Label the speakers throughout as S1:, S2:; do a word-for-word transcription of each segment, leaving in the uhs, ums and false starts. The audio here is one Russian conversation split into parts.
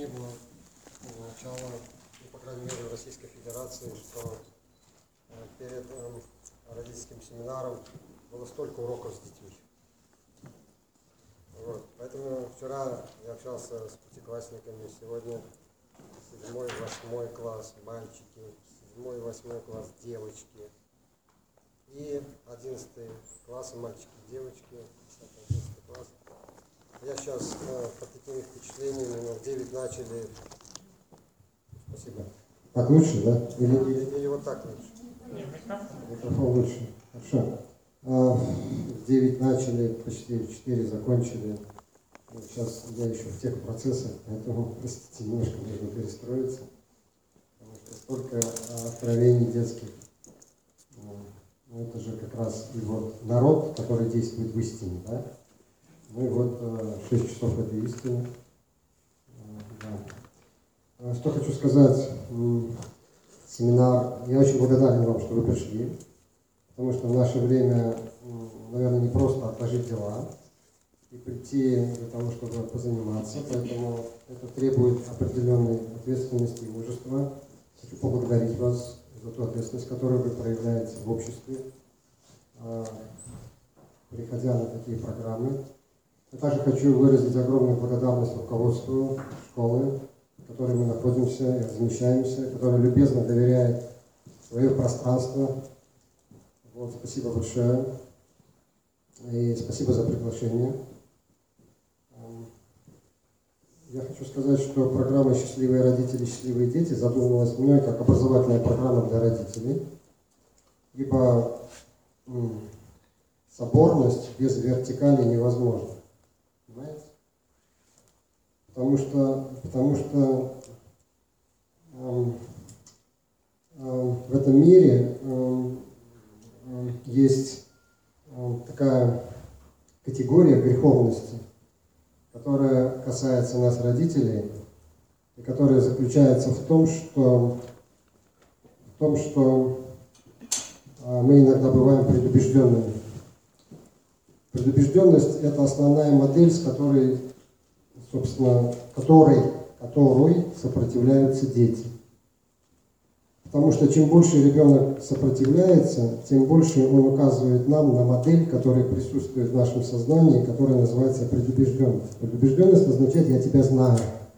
S1: не было начала, ну, по крайней мере, в Российской Федерации, что перед родительским семинаром было столько уроков с детьми. Вот. Поэтому вчера я общался с пятиклассниками, сегодня седьмой, восьмой класс мальчики, седьмой, восьмой класс девочки и одиннадцатый класс мальчики, девочки, десятый, одиннадцатый класс. Я сейчас э, под такими впечатлениями, но в девять начали. Спасибо.
S2: Так лучше, да?
S1: Или, или, или вот так лучше?
S3: Нет, микрофон.
S2: Микрофон лучше. Хорошо. А, в девять начали, почти в четыре закончили. Сейчас я еще в тех процессах, поэтому, простите, немножко нужно перестроиться. Потому что столько откровений детских. Ну, это же как раз и вот народ, который действует в истине, да? Ну и вот шесть часов этой истины. Да. Что хочу сказать, семинар, я очень благодарен вам, что вы пришли, потому что в наше время, наверное, не просто отложить дела и прийти для того, чтобы позаниматься, поэтому это требует определенной ответственности и мужества. Хочу поблагодарить вас за ту ответственность, которую вы проявляете в обществе, приходя на такие программы. Я также хочу выразить огромную благодарность руководству школы, в которой мы находимся и размещаемся, которое любезно доверяет свое пространство. Вот, спасибо большое. И спасибо за приглашение. Я хочу сказать, что программа «Счастливые родители, счастливые дети» задумывалась мной как образовательная программа для родителей, ибо м, соборность без вертикали невозможна. Понимаете? Потому что, потому что эм, эм, в этом мире эм, эм, есть эм, такая категория греховности, которая касается нас, родителей, и которая заключается в том, что, в том, что э, мы иногда бываем предубежденными. Предубежденность – это основная модель, с которой, собственно, которой, которой сопротивляются дети. Потому что чем больше ребенок сопротивляется, тем больше он указывает нам на модель, которая присутствует в нашем сознании, которая называется предубежденность. Предубежденность означает «я тебя знаю»,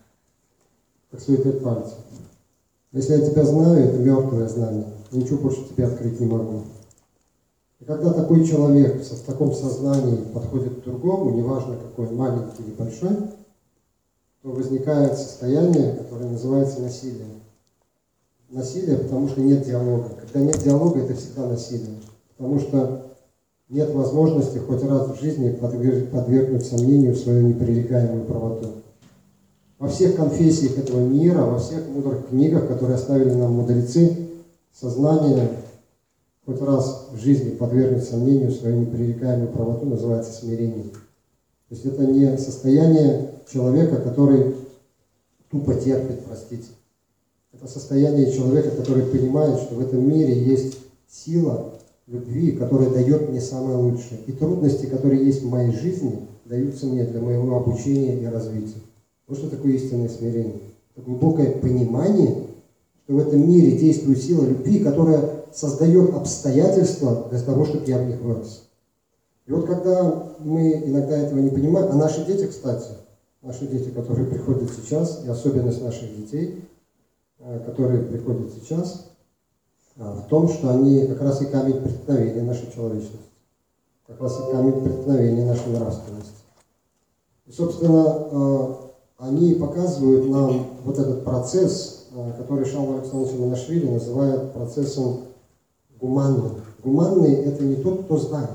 S2: как свои пять пальцев. Если я тебя знаю, это мертвое знание, ничего больше тебе открыть не могу. И когда такой человек в таком сознании подходит к другому, неважно какой он, маленький или большой, то возникает состояние, которое называется насилие. Насилие, потому что нет диалога. Когда нет диалога, это всегда насилие. Потому что нет возможности хоть раз в жизни подвергнуть сомнению свою непререкаемую правоту. Во всех конфессиях этого мира, во всех мудрых книгах, которые оставили нам мудрецы, сознание хоть раз в жизни подвергнуть сомнению свою непререкаемую правоту называется смирением. То есть это не состояние человека, который тупо терпит, простите. Это состояние человека, который понимает, что в этом мире есть сила любви, которая дает мне самое лучшее. И трудности, которые есть в моей жизни, даются мне для моего обучения и развития. Вот что такое истинное смирение. Это глубокое понимание, что в этом мире действует сила любви, которая создает обстоятельства для того, чтобы я в них вырос. И вот когда мы иногда этого не понимаем, а наши дети, кстати, наши дети, которые приходят сейчас, и особенность наших детей, которые приходят сейчас, в том, что они как раз и камень преткновения нашей человечности, как раз и камень преткновения нашей нравственности. И, собственно, они показывают нам вот этот процесс, который Шалва Александрович Манашвили называет процессом гуманным. Гуманный – это не тот, кто знает.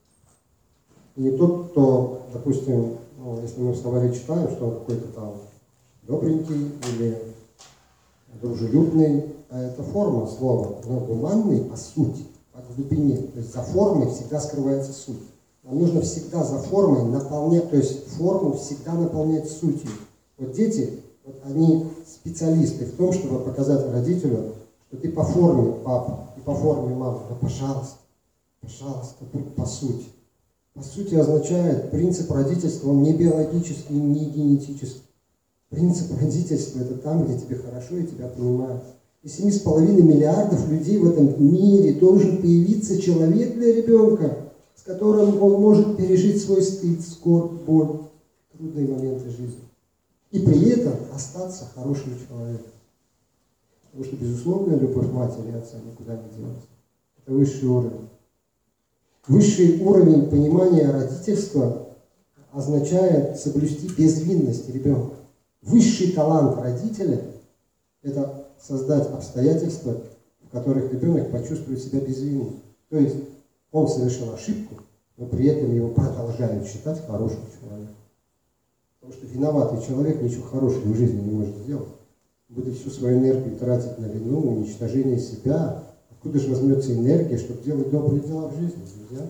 S2: Не тот, кто, допустим, ну, если мы в словаре читаем, что он какой-то там добренький или дружелюбный, а это форма слова, но гуманный по сути, по глубине. То есть за формой всегда скрывается суть. Нам нужно всегда за формой наполнять, то есть форму всегда наполнять сутью. Вот дети, вот они специалисты в том, чтобы показать родителю, что ты по форме папа и по форме мама, но пожалуйста, пожалуйста, будь по сути. По сути означает, принцип родительства, он не биологический, не генетический. Принцип родительства – это там, где тебе хорошо и тебя понимают. И семи с половиной миллиардов людей в этом мире должен появиться человек для ребенка, с которым он может пережить свой стыд, скорбь, боль, трудные моменты жизни. И при этом остаться хорошим человеком. Потому что безусловная любовь матери и отца никуда не делась. Это высший уровень. Высший уровень понимания родительства означает соблюсти безвинность ребенка. Высший талант родителя – это создать обстоятельства, в которых ребенок почувствует себя безвинным. То есть он совершил ошибку, но при этом его продолжают считать хорошим человеком. Потому что виноватый человек ничего хорошего в жизни не может сделать. Будет всю свою энергию тратить на вину, уничтожение себя. Откуда же возьмется энергия, чтобы делать добрые дела в жизни, друзья?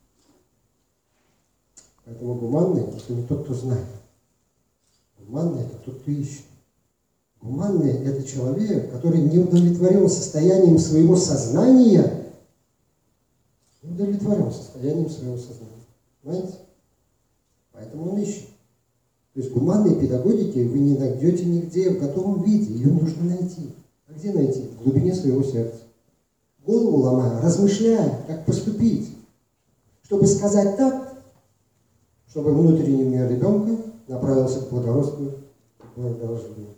S2: Поэтому гуманный – это не тот, кто знает. Гуманный – это тот, кто ищет. Гуманный – это человек, который не удовлетворен состоянием своего сознания, не удовлетворен состоянием своего сознания. Понимаете? Поэтому он ищет. То есть гуманной педагогики вы не найдете нигде в готовом виде. Ее нужно найти. А где найти? В глубине своего сердца. Голову ломая, размышляя, как поступить. Чтобы сказать так, чтобы внутренний мир ребенка направился к благородству, к благорождению.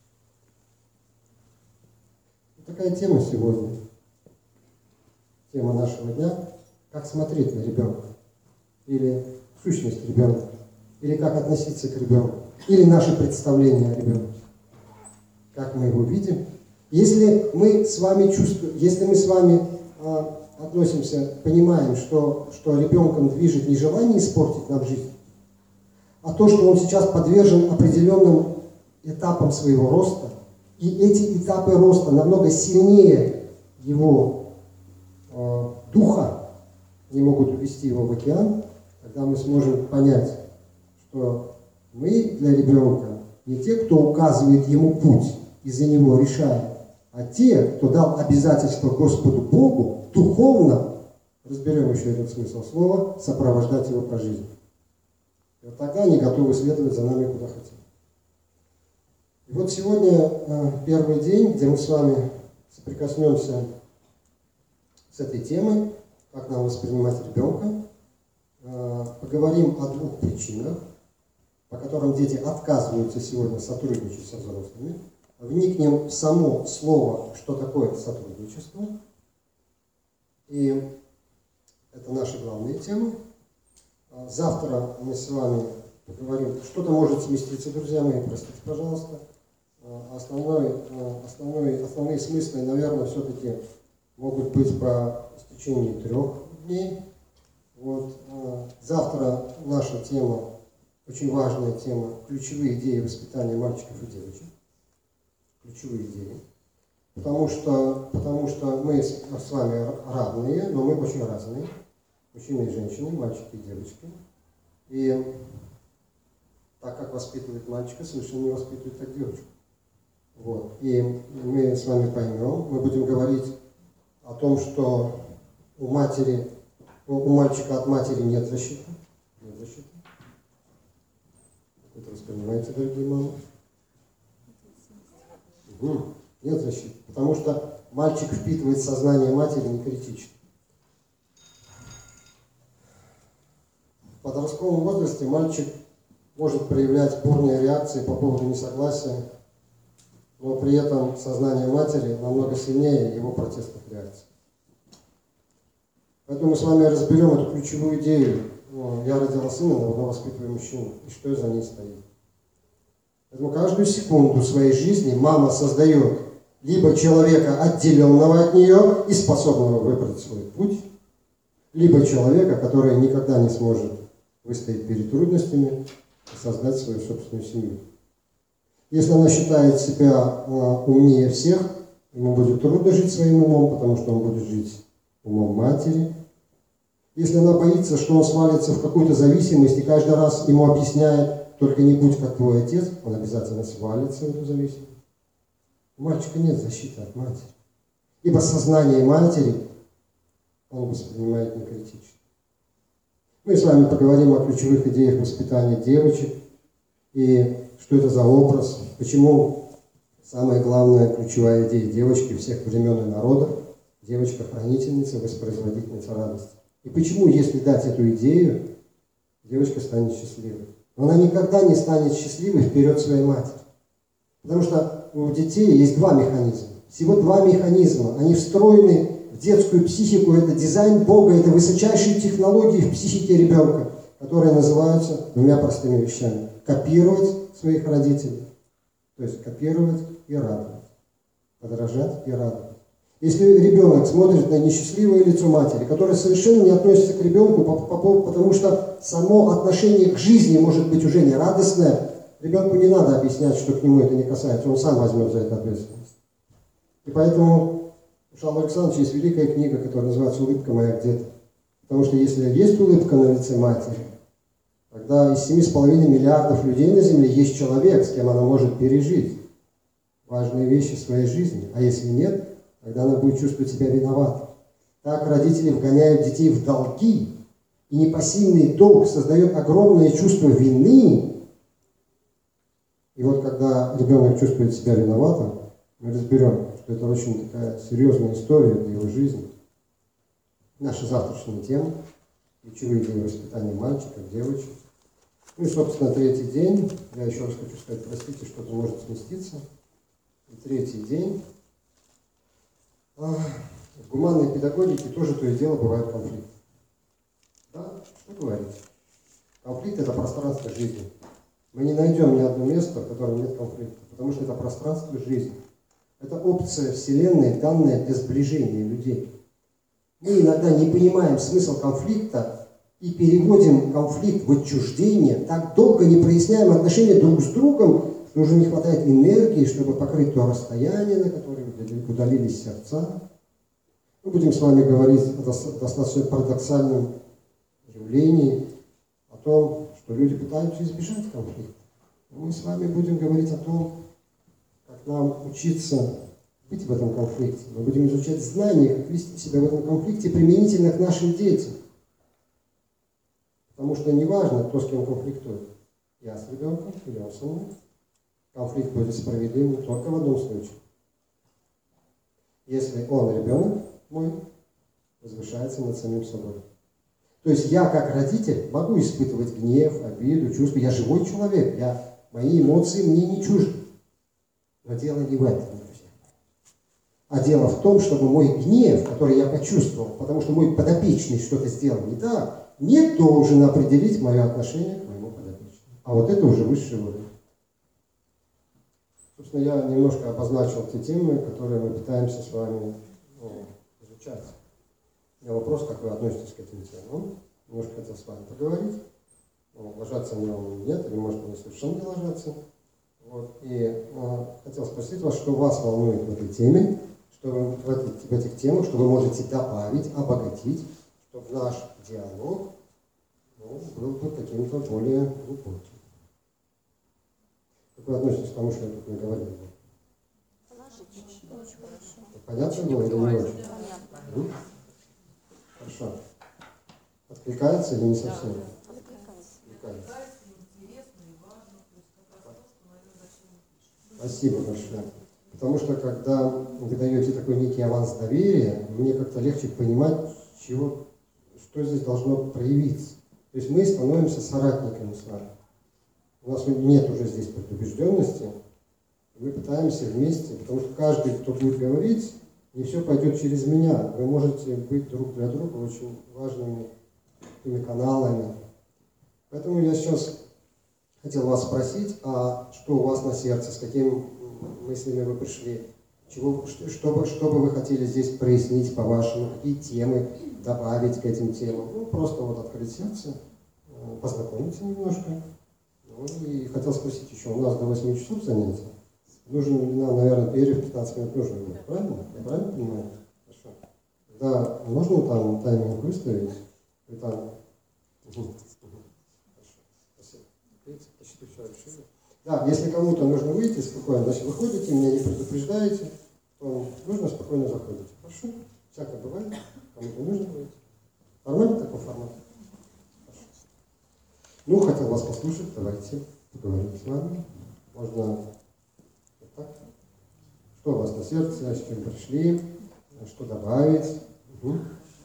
S2: Вот такая тема сегодня. Тема нашего дня. Как смотреть на ребенка. Или сущность ребенка. Или как относиться к ребенку. Или наши представления о ребенке. Как мы его видим. Если мы с вами чувствуем, если мы с вами а, относимся, понимаем, что, что ребенком движет не желание испортить нам жизнь, а то, что он сейчас подвержен определенным этапам своего роста, и эти этапы роста намного сильнее его э, духа, не могут увести его в океан, тогда мы сможем понять, что мы для ребенка не те, кто указывает ему путь и за него решает, а те, кто дал обязательство Господу Богу духовно, разберем еще этот смысл слова, сопровождать его по жизни. И вот тогда они готовы следовать за нами куда хотим. И вот сегодня э, первый день, где мы с вами соприкоснемся с этой темой, как нам воспринимать ребенка. Э, поговорим о двух причинах, по которым дети отказываются сегодня сотрудничать со взрослыми. Вникнем в само слово, что такое сотрудничество. И это наши главные темы. Завтра мы с вами поговорим, что-то может сместиться, друзья мои, простите, пожалуйста. Основной, основной, основные смыслы, наверное, все-таки могут быть по истечении трех дней. Вот. Завтра наша тема, очень важная тема, ключевые идеи воспитания мальчиков и девочек. Ключевые идеи. Потому что, потому что мы с, с вами равные, но мы очень разные. Мужчины и женщины, мальчики и девочки. И так как воспитывает мальчика, совершенно не воспитывает так девочку. Вот. И мы с вами поймем, мы будем говорить о том, что у матери, у мальчика от матери нет защиты. Нет защиты. Это вы понимаете, дорогие мамы? Угу. Нет защиты. Потому что мальчик впитывает сознание матери не критично. В подростковом возрасте мальчик может проявлять бурные реакции по поводу несогласия, но при этом сознание матери намного сильнее его протестных реакций. Поэтому мы с вами разберем эту ключевую идею. Я родила сына, но воспитываю мужчину. И что за ней стоит? Поэтому каждую секунду своей жизни мама создает либо человека, отделенного от нее и способного выбрать свой путь, либо человека, который никогда не сможет выстоять перед трудностями и создать свою собственную семью. Если она считает себя э, умнее всех, ему будет трудно жить своим умом, потому что он будет жить умом матери. Если она боится, что он свалится в какую-то зависимость и каждый раз ему объясняет, только не будь как твой отец, он обязательно свалится в эту зависимость. У мальчика нет защиты от матери. Ибо сознание матери он воспринимает не критично. Мы с вами поговорим о ключевых идеях воспитания девочек. и что это за образ, почему самая главная ключевая идея девочки всех времен и народов – девочка-хранительница, воспроизводительница радости. И почему, если дать эту идею, девочка станет счастливой? Но она никогда не станет счастливой вперед своей матери. Потому что у детей есть два механизма. Всего два механизма. Они встроены в детскую психику. Это дизайн Бога, это высочайшие технологии в психике ребенка, которые называются двумя простыми вещами. Копировать своих родителей. То есть копировать и радовать. Подражать и радовать. Если ребенок смотрит на несчастливое лицо матери, которое совершенно не относится к ребенку, потому что само отношение к жизни может быть уже не радостное, ребенку не надо объяснять, что к нему это не касается, он сам возьмет за это ответственность. И поэтому у Шалма Александровича есть великая книга, которая называется «Улыбка моя где-то». Потому что если есть улыбка на лице матери, тогда из семи с половиной миллиардов людей на Земле есть человек, с кем она может пережить важные вещи своей жизни. А если нет, тогда она будет чувствовать себя виноватой. Так родители вгоняют детей в долги, и непосильный долг создает огромное чувство вины. И вот когда ребенок чувствует себя виноватым, мы разберем, что это очень такая серьезная история для его жизни. Наша завтрашняя тема – ключевые идеи воспитания мальчиков, девочек. Ну и, собственно, третий день. Я еще раз хочу сказать, простите, что-то может сместиться. И третий день. В гуманной педагогике тоже то и дело бывает конфликт. Да, что говорить? Конфликт – это пространство жизни. Мы не найдем ни одно место, в котором нет конфликта, потому что это пространство жизни. Это опция Вселенной, данная для сближения людей. Мы иногда не понимаем смысл конфликта и переводим конфликт в отчуждение, так долго не проясняем отношения друг с другом, что уже не хватает энергии, чтобы покрыть то расстояние, на которое удалились сердца. Мы будем с вами говорить о достаточно парадоксальном явлении, о том, что люди пытаются избежать конфликта. Мы с вами будем говорить о том, как нам учиться быть в этом конфликте. Мы будем изучать знания, как вести себя в этом конфликте применительно к нашим детям. Потому что не важно, кто с кем конфликтует. Я с ребенком или он со мной. Конфликт будет справедливым только в одном случае. Если он, ребенок мой, возвышается над самим собой. То есть я, как родитель, могу испытывать гнев, обиду, чувства. Я живой человек, я, мои эмоции мне не чужды. Но дело не в этом, друзья. А дело в том, чтобы мой гнев, который я почувствовал, потому что мой подопечный что-то сделал не так, не должен определить мое отношение к моему подопечному. А вот это уже высший уровень. Собственно, я немножко обозначил те темы, которые мы пытаемся с вами ну, изучать. У меня вопрос, как вы относитесь к этим темам. Немножко хотел с вами поговорить. Ну, ложаться на него нет, или может быть совершенно не ложаться. Вот. И э, хотел спросить вас, что вас волнует в этой теме, что вы, в, этой, в этих темах, что вы можете добавить, обогатить, чтобы наш диалог ну, был бы каким-то более глубоким. Как вы относитесь к тому, что я тут наговорил?
S3: Положительно, очень хорошо.
S2: Понятно было или не очень?
S3: Понятно.
S2: Хорошо. Откликается или не совсем?
S3: Откликается.
S2: Откликается. Спасибо большое. Потому что, когда вы даете такой некий аванс доверия, мне как-то легче понимать, чего, что здесь должно проявиться. То есть мы становимся соратниками с вами. У нас нет уже здесь предубежденности. Мы пытаемся вместе, потому что каждый, кто будет говорить, не все пойдет через меня. Вы можете быть друг для друга очень важными такими каналами. Поэтому я сейчас хотел вас спросить, а что у вас на сердце, с какими мыслями вы пришли, чего, что, что, бы, что бы вы хотели здесь прояснить по-вашему, какие темы добавить к этим темам. Ну, просто вот открыть сердце, познакомиться немножко. Ну, и хотел спросить еще, у нас до восьми часов занятия. Нужен нам, наверное, перерыв пятнадцать минут нужно будет, правильно? Я правильно понимаю? Хорошо. Да, можно там тайминг выставить? И там... Угу. Хорошо. Спасибо. Видите, почти все решили. Да, если кому-то нужно выйти спокойно, значит, выходите, меня не предупреждаете, то нужно спокойно заходите. Хорошо? Всякое бывает. Кому-то нужно выйти. Нормально такой формат? Хорошо. Ну, хотел вас послушать, давайте. поговорить с вами. Можно вот так. Что у вас на сердце, с чем пришли, что добавить? Угу.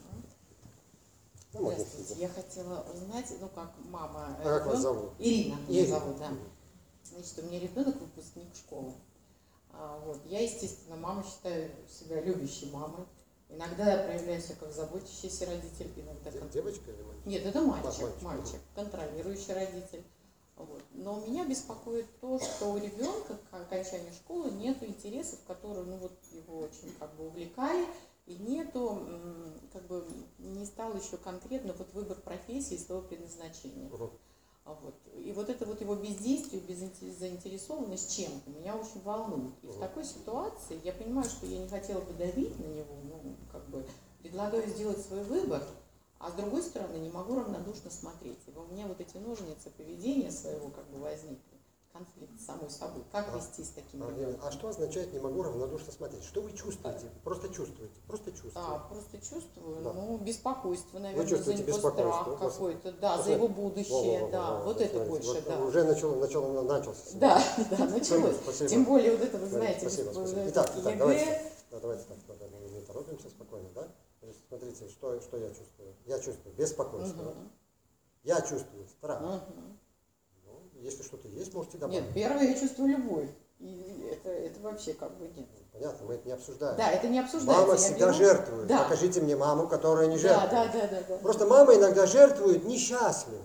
S2: Ну, можно
S4: Здравствуйте. Я хотела узнать, ну как мама...
S1: А как вас зовут?
S4: Ирина меня
S1: Ирина.
S4: зовут, да. Значит, у меня ребенок выпускник школы. А, вот. Я, естественно, мама, считаю себя любящей мамой. Иногда я проявляю себя как заботящийся родитель, иногда...
S1: Де-
S4: как-
S1: Девочка или мальчик?
S4: Нет, это мальчик,
S1: мальчик.
S4: мальчик, контролирующий родитель. Вот. Но меня беспокоит то, что у ребенка к окончанию школы нет интересов, которые, ну вот, его очень как бы увлекали, и нету, м, как бы, не стал еще конкретно вот выбор профессии и своего предназначения.
S1: Угу.
S4: А Вот. И вот это вот его бездействие, беззаинтересованность чем-то меня очень волнует. И в такой ситуации я понимаю, что я не хотела бы давить на него, ну, как бы предлагаю сделать свой выбор, а с другой стороны не могу равнодушно смотреть. И у меня вот эти ножницы поведения своего как бы возникли, конфликт с самой собой. Как
S1: А,
S4: вести с таким
S1: А,
S4: ребенком?
S1: а что означает «не могу равнодушно смотреть»? Что вы чувствуете? Просто чувствуете. Просто чувствуете.
S4: Да, просто чувствую,
S1: Да.
S4: ну, беспокойство, наверное,
S1: чувствуете
S4: за него,
S1: беспокойство?
S4: страх
S1: Вот.
S4: какой-то, да,
S1: Вот
S4: за его
S1: смотри.
S4: будущее,
S1: Во-во-во,
S4: да,
S1: во-во,
S4: вот это
S1: смотрите,
S4: больше,
S1: вот
S4: да.
S1: Уже начал, начал, начался.
S4: Да, да, началось.
S1: Спасибо.
S4: Тем более вот это, вы
S1: Да,
S4: знаете,
S1: спасибо,
S4: бесп-
S1: спасибо.
S4: э,
S1: Итак, итак,
S4: ЕГЭ.
S1: давайте, да, давайте так, да, да, мы не торопимся, спокойно, да? То есть, смотрите, что, что я чувствую? Я чувствую беспокойство,
S4: Мгм.
S1: я чувствую страх.
S4: Мгм.
S1: Ну, если что-то есть, можете добавить.
S4: Нет, первое, я чувствую любовь. И это, это вообще как бы нет.
S1: Понятно, мы это не обсуждаем.
S4: Да, это не обсуждается.
S1: Мама
S4: я
S1: всегда
S4: беру-
S1: жертвует.
S4: Да.
S1: Покажите мне маму, которая не
S4: Да,
S1: жертвует.
S4: да, да, да, да.
S1: Просто мама иногда жертвует несчастливо.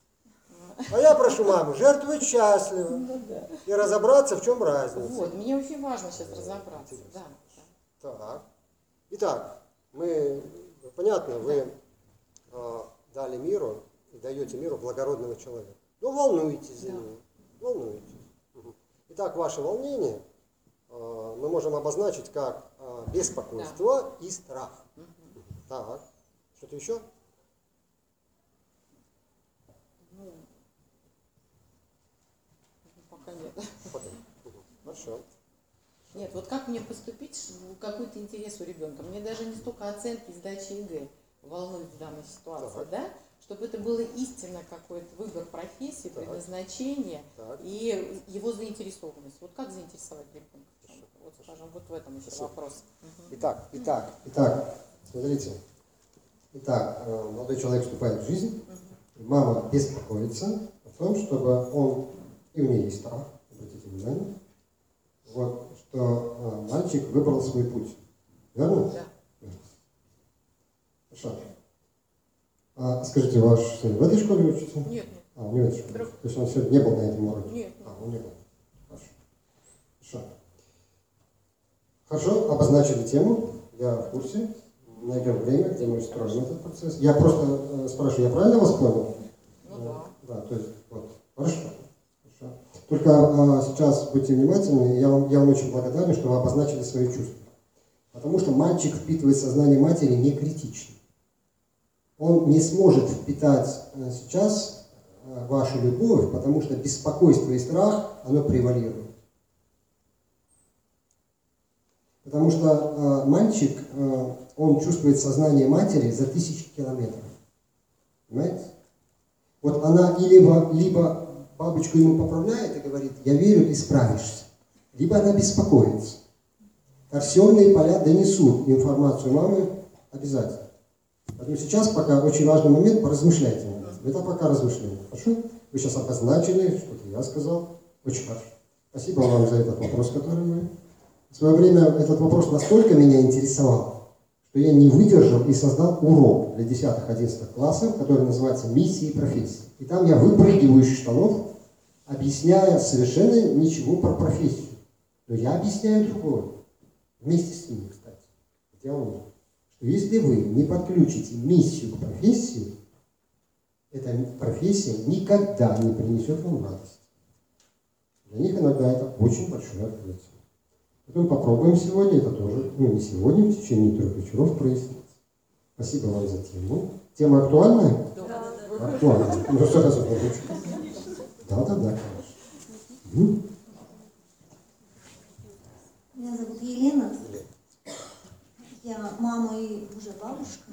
S1: А я прошу маму жертвовать счастливо.
S4: Ну да.
S1: И разобраться, в чем разница.
S4: Вот, мне очень важно сейчас разобраться.
S1: Интересно.
S4: Да, да.
S1: Так. Итак, мы, понятно, вы а, дали миру и даете миру благородного человека. Ну, волнуетесь за
S4: Да.
S1: него. Волнуетесь. Мгм. Итак, ваше волнение а, мы можем обозначить как а, беспокойство и страх.
S4: Мгм.
S1: Так. Что-то еще?
S4: Ну, пока нет.
S1: Потом. Мгм. Хорошо.
S4: Нет, вот как мне поступить, чтобы какой-то интерес у ребенка? Мне даже не столько оценки и сдачи ЕГЭ волнует в данной ситуации,
S1: Так.
S4: да? Чтобы это было истинно какой-то выбор профессии,
S1: Так.
S4: предназначение
S1: Так.
S4: и его заинтересованность. Вот как заинтересовать ребенка? в чем-то? Вот, скажем, вот в этом еще
S1: Спасибо.
S4: вопрос. Мгм.
S1: Итак, итак,
S2: Итак, смотрите. Итак, э, молодой человек вступает в жизнь, и мама беспокоится о том, чтобы он, и у нее есть страх, обратите внимание, вот, что э, мальчик выбрал свой путь. Верно?
S4: Да.
S2: Хорошо. А скажите, ваш сын в этой школе учится?
S4: Нет, нет.
S2: А, не в этой школе.
S4: Друг.
S2: То есть он сегодня не был на этом уроке?
S4: Нет, нет.
S2: А, он не был. Хорошо. Хорошо. Хорошо, обозначили тему. Я в курсе. Найдем время, где мы строим этот процесс. Я просто э, спрашиваю, я правильно вас понял?
S4: Ну да.
S2: Да, то есть, вот, хорошо. Хорошо. Только э, сейчас будьте внимательны, я вам, я вам очень благодарен, что вы обозначили свои чувства. Потому что мальчик впитывает сознание матери не критично. Он не сможет впитать э, сейчас э, вашу любовь, потому что беспокойство и страх, оно превалирует. Потому что э, мальчик, э, он чувствует сознание матери за тысячи километров. Понимаете? Вот она и либо, либо бабочку ему поправляет и говорит, я верю, ты справишься. Либо она беспокоится. Торсионные поля донесут информацию мамы обязательно. Поэтому сейчас пока очень важный момент, поразмышляйте над этим. Это пока размышление. Хорошо? Вы сейчас обозначили, что-то я сказал. Очень хорошо. Спасибо вам за этот вопрос, который вы... В свое время этот вопрос настолько меня интересовал, что я не выдержал и создал урок для десятых-одиннадцатых классов, который называется «Миссии и профессии». И там я выпрыгиваю из штанов, объясняя совершенно ничего про профессию. Но я объясняю другое. Вместе с ними, кстати. Я уверен, что если вы не подключите миссию к профессии, эта профессия никогда не принесет вам радость. Для них иногда это очень большое открытие. Потом попробуем сегодня, это тоже, ну не сегодня, в течение трех вечеров прояснить. Спасибо вам за тему. Тема актуальная?
S4: Да.
S2: Актуальная. Ну что раз это Да, да, да, конечно. М?
S3: Меня зовут Елена. Я мама и уже бабушка.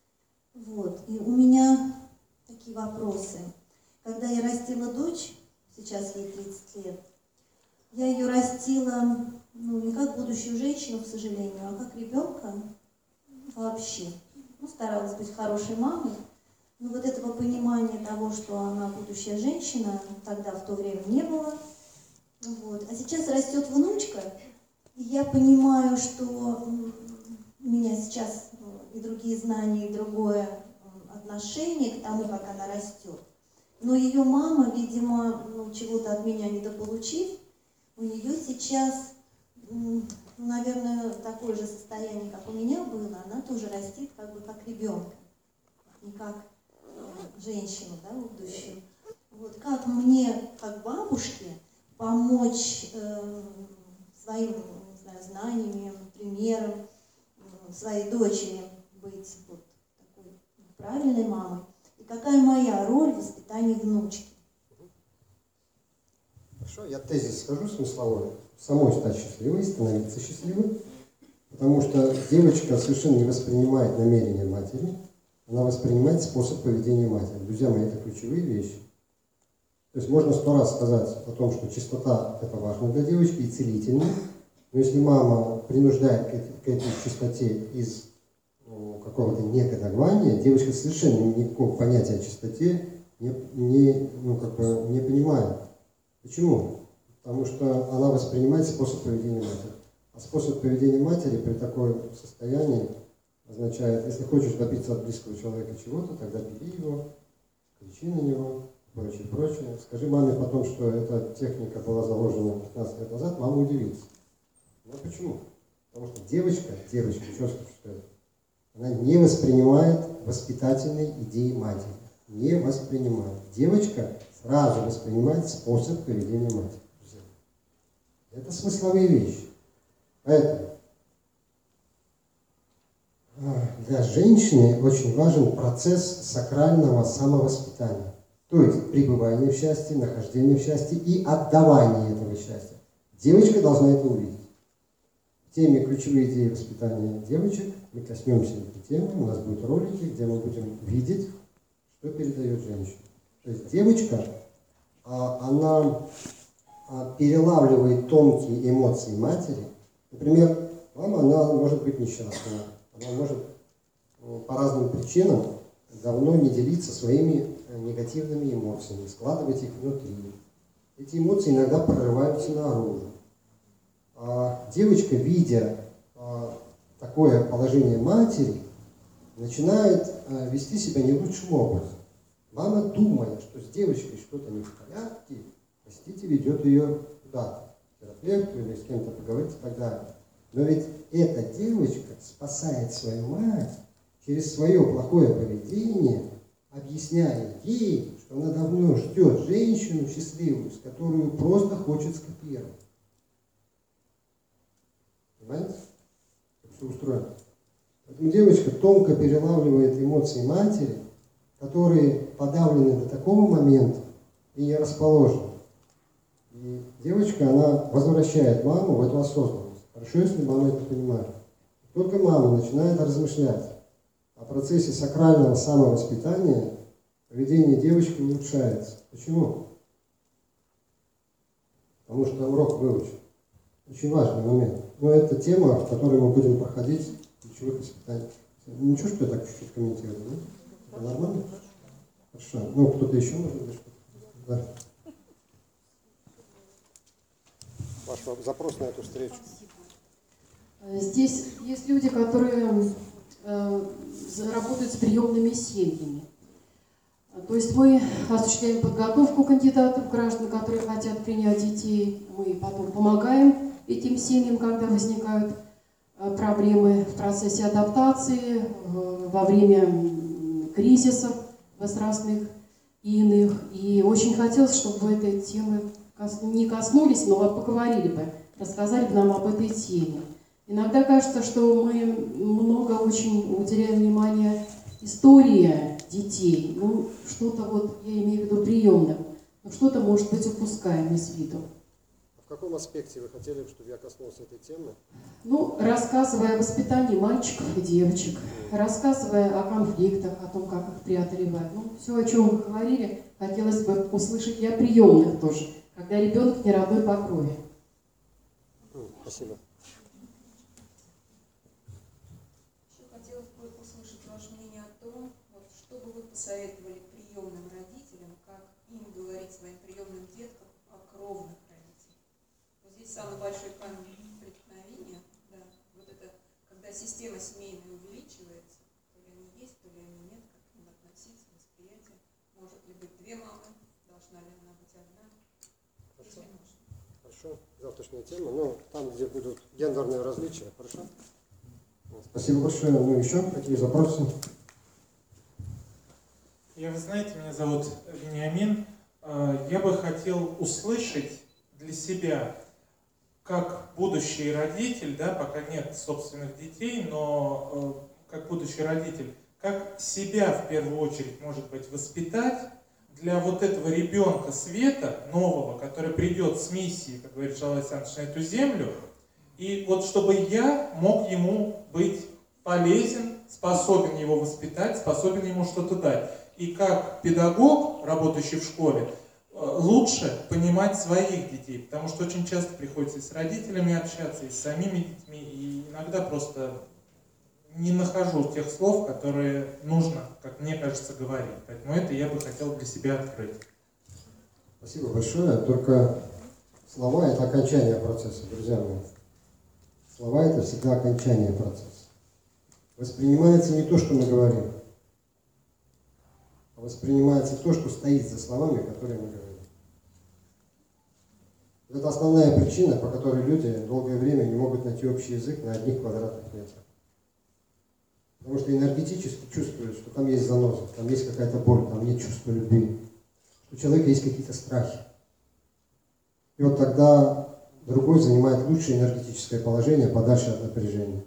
S3: Вот. И у меня такие вопросы. Когда я растила дочь, в сейчас ей тридцать лет. Я ее растила, ну, не как будущую женщину, к сожалению, а как ребенка вообще. Ну, старалась быть хорошей мамой. Но вот этого понимания того, что она будущая женщина, тогда в то время не было. Вот. А сейчас растет внучка, и я понимаю, что у меня сейчас и другие знания, и другое отношение к тому, как она растет. Но ее мама, видимо, ну, чего-то от меня недополучив, у нее сейчас, ну, наверное, такое же состояние, как у меня было, она тоже растит как бы как ребенка, не как э, женщину, да, будущую. Вот как мне, как бабушке, помочь э, своим, не знаю, знаниями, примером э, своей дочери быть вот такой правильной мамой, и какая моя роль в воспитании внучки.
S2: Хорошо, я тезис скажу смысловой. Самой стать счастливой, становиться счастливой. Потому что девочка совершенно не воспринимает намерения матери, она воспринимает способ поведения матери. Друзья мои, это ключевые вещи. То есть можно сто раз сказать о том, что чистота – это важно для девочки и целительно. Но если мама принуждает к этой, к этой чистоте из ну, какого-то негодования, девочка совершенно никакого понятия о чистоте не, не, ну, как бы не понимает. Почему? Потому что она воспринимает способ поведения матери. А способ поведения матери при таком состоянии означает, если хочешь добиться от близкого человека чего-то, тогда бери его, кричи на него, прочее, прочее. Скажи маме потом, что эта техника была заложена пятнадцать лет назад, мама удивится. Ну почему? Потому что девочка, девочка, еще раз хочу сказать, она не воспринимает воспитательной идеи матери. Не воспринимает. Девочка сразу воспринимает способ поведения матери. Это смысловые вещи. Поэтому для женщины очень важен процесс сакрального самовоспитания. То есть пребывание в счастье, нахождение в счастье и отдавание этого счастья. Девочка должна это увидеть. В теме ключевые идеи воспитания девочек мы коснемся этой темы. У нас будут ролики, где мы будем видеть, что передает женщина. То есть девочка, она перелавливает тонкие эмоции матери. Например, мама, она может быть несчастна, она может по разным причинам давно не делиться своими негативными эмоциями, складывать их внутри. Эти эмоции иногда прорываются наружу. А девочка, видя такое положение матери, начинает вести себя не лучшим образом. Мама, думая, что с девочкой что-то не в порядке, простите, ведет ее куда-то, к терапевту или с кем-то поговорить и так далее. Но ведь эта девочка спасает свою мать через свое плохое поведение, объясняя ей, что она давно ждет женщину счастливую, с которую просто хочет скопировать. Понимаете? Как все устроено. Поэтому девочка тонко перелавливает эмоции матери, которые подавлены до такого момента и не расположены. И девочка, она возвращает маму в эту осознанность. Хорошо, если мама это понимает. Только мама начинает размышлять о процессе сакрального самовоспитания, поведение девочки улучшается. Почему? Потому что урок выучен. Очень важный момент. Но это тема, в которой мы будем проходить ключевых испытаний. Ничего, что я так чуть-чуть комментирую, да? Это нормально? Хорошо. Ну, кто-то еще может быть что-то? Да. Ваш запрос на эту встречу.
S5: Здесь есть люди, которые э, работают с приемными семьями. То есть мы осуществляем подготовку кандидатов, граждан, которые хотят принять детей. Мы потом помогаем этим семьям, когда возникают э, проблемы в процессе адаптации, э, во время кризисов возрастных и иных. И очень хотелось, чтобы вы этой темы кос... не коснулись, но поговорили бы, рассказали бы нам об этой теме. Иногда кажется, что мы много очень уделяем внимания истории детей. Ну, что-то вот, я имею в виду приемных, но что-то, может быть, упускаем из виду.
S1: в каком аспекте вы хотели, чтобы я коснулся этой темы?
S5: Ну, рассказывая о воспитании мальчиков и девочек, рассказывая о конфликтах, о том, как их преодолевать. Ну, все, о чем вы говорили, хотелось бы услышать и о приемных тоже, когда ребенок не родной по крови.
S1: Спасибо.
S6: Еще хотелось бы услышать ваше мнение о том, вот, что бы вы посоветовали приемным родителям, как им говорить своим приемным деткам о кровных родителях. Вот здесь самый большой камень преткновения, да, вот это, когда система семейная увеличивается, то ли они есть, то ли они нет, как к ним относиться, восприятие. Может ли быть две мамы, должна ли она быть одна?
S1: Хорошо. Хорошо. Завтрашняя тема. Ну, там, где будут гендерные различия. Хорошо?
S2: Спасибо большое. Ну, еще какие запросы?
S7: Я, вы знаете, меня зовут Вениамин. Я бы хотел услышать для себя, как будущий родитель, да, пока нет собственных детей, но как будущий родитель, как себя в первую очередь, может быть, воспитать для вот этого ребенка Света, нового, который придет с миссией, как говорит Шалай Александрович, на эту землю, и вот чтобы я мог ему быть полезен, способен его воспитать, способен ему что-то дать. И как педагог, работающий в школе, лучше понимать своих детей, потому что очень часто приходится и с родителями общаться, и с самими детьми, и иногда просто не нахожу тех слов, которые нужно, как мне кажется, говорить. Поэтому это я бы хотел для себя открыть.
S2: Спасибо большое. Только слова – это окончание процесса, друзья мои. Слова – это всегда окончание процесса. Воспринимается не то, что мы говорим, а воспринимается то, что стоит за словами, которые мы говорим. Это основная причина, по которой люди долгое время не могут найти общий язык на одних квадратных метрах. Потому что энергетически чувствуют, что там есть заноза, там есть какая-то боль, там нет чувства любви, что у человека есть какие-то страхи. И вот тогда другой занимает лучшее энергетическое положение подальше от напряжения.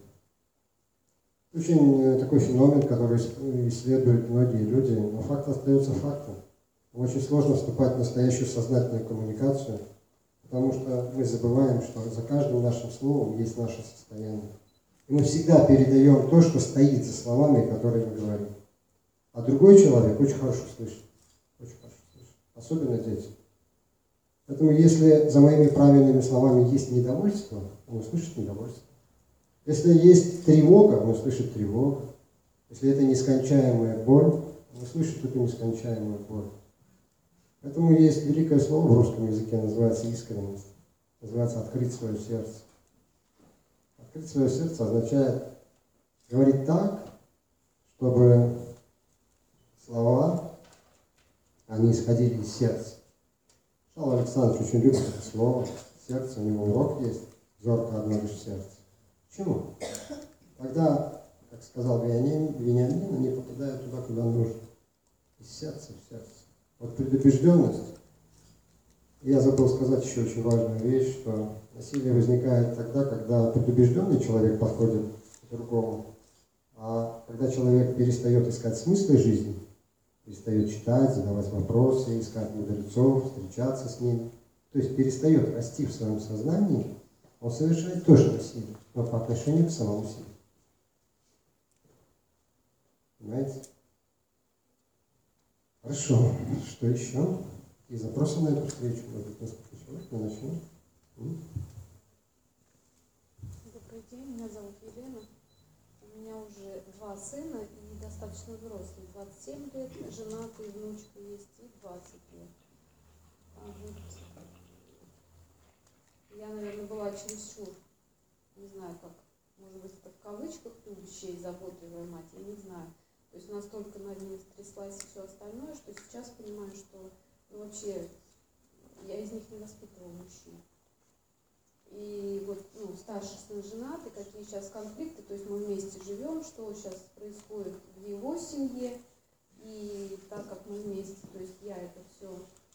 S2: Очень такой феномен, который исследуют многие люди, но факт остается фактом. Очень сложно вступать в настоящую сознательную коммуникацию, потому что мы забываем, что за каждым нашим словом есть наше состояние. И мы всегда передаем то, что стоит за словами, которые мы говорим. А другой человек очень хорошо слышит. Очень хорошо слышит. Особенно дети. Поэтому если за моими правильными словами есть недовольство, он услышит недовольство. Если есть тревога, он услышит тревогу. Если это нескончаемая боль, он услышит эту нескончаемую боль. Поэтому есть великое слово в русском языке, называется искренность. Называется открыть свое сердце. Открыть свое сердце означает говорить так, чтобы слова, они исходили из сердца. Шалай Александрович очень любит это слово. Сердце, у него урок есть. Зорко одно лишь сердце. Почему? Тогда, как сказал Вениамин, Вениамин, они попадают туда, куда нужно. Из сердца в сердце. Вот предубежденность. Я забыл сказать еще очень важную вещь, что насилие возникает тогда, когда предубежденный человек подходит к другому, а когда человек перестает искать смыслы жизни, перестает читать, задавать вопросы, искать мудрецов, встречаться с ними, то есть перестает расти в своем сознании, он совершает тоже насилие, но по отношению к самому себе. Понимаете? Хорошо. Что еще? И запросы на эту встречу, может быть, несколько человек, мы начнем.
S8: Добрый день, меня зовут Елена. У меня уже два сына и достаточно взрослые, двадцать семь лет, женатые, внучка есть и двадцать лет. А вот я, наверное, была чересчур, не знаю как, может быть, это в кавычках любящая и заботливая мать, я не знаю. То есть настолько над ними стряслась и все остальное, что сейчас понимаю, что ну, вообще я из них не воспитывала мужчин. И вот ну, старший сын женат, и какие сейчас конфликты, то есть мы вместе живем, что сейчас происходит в его семье, и так как мы вместе, то есть я это все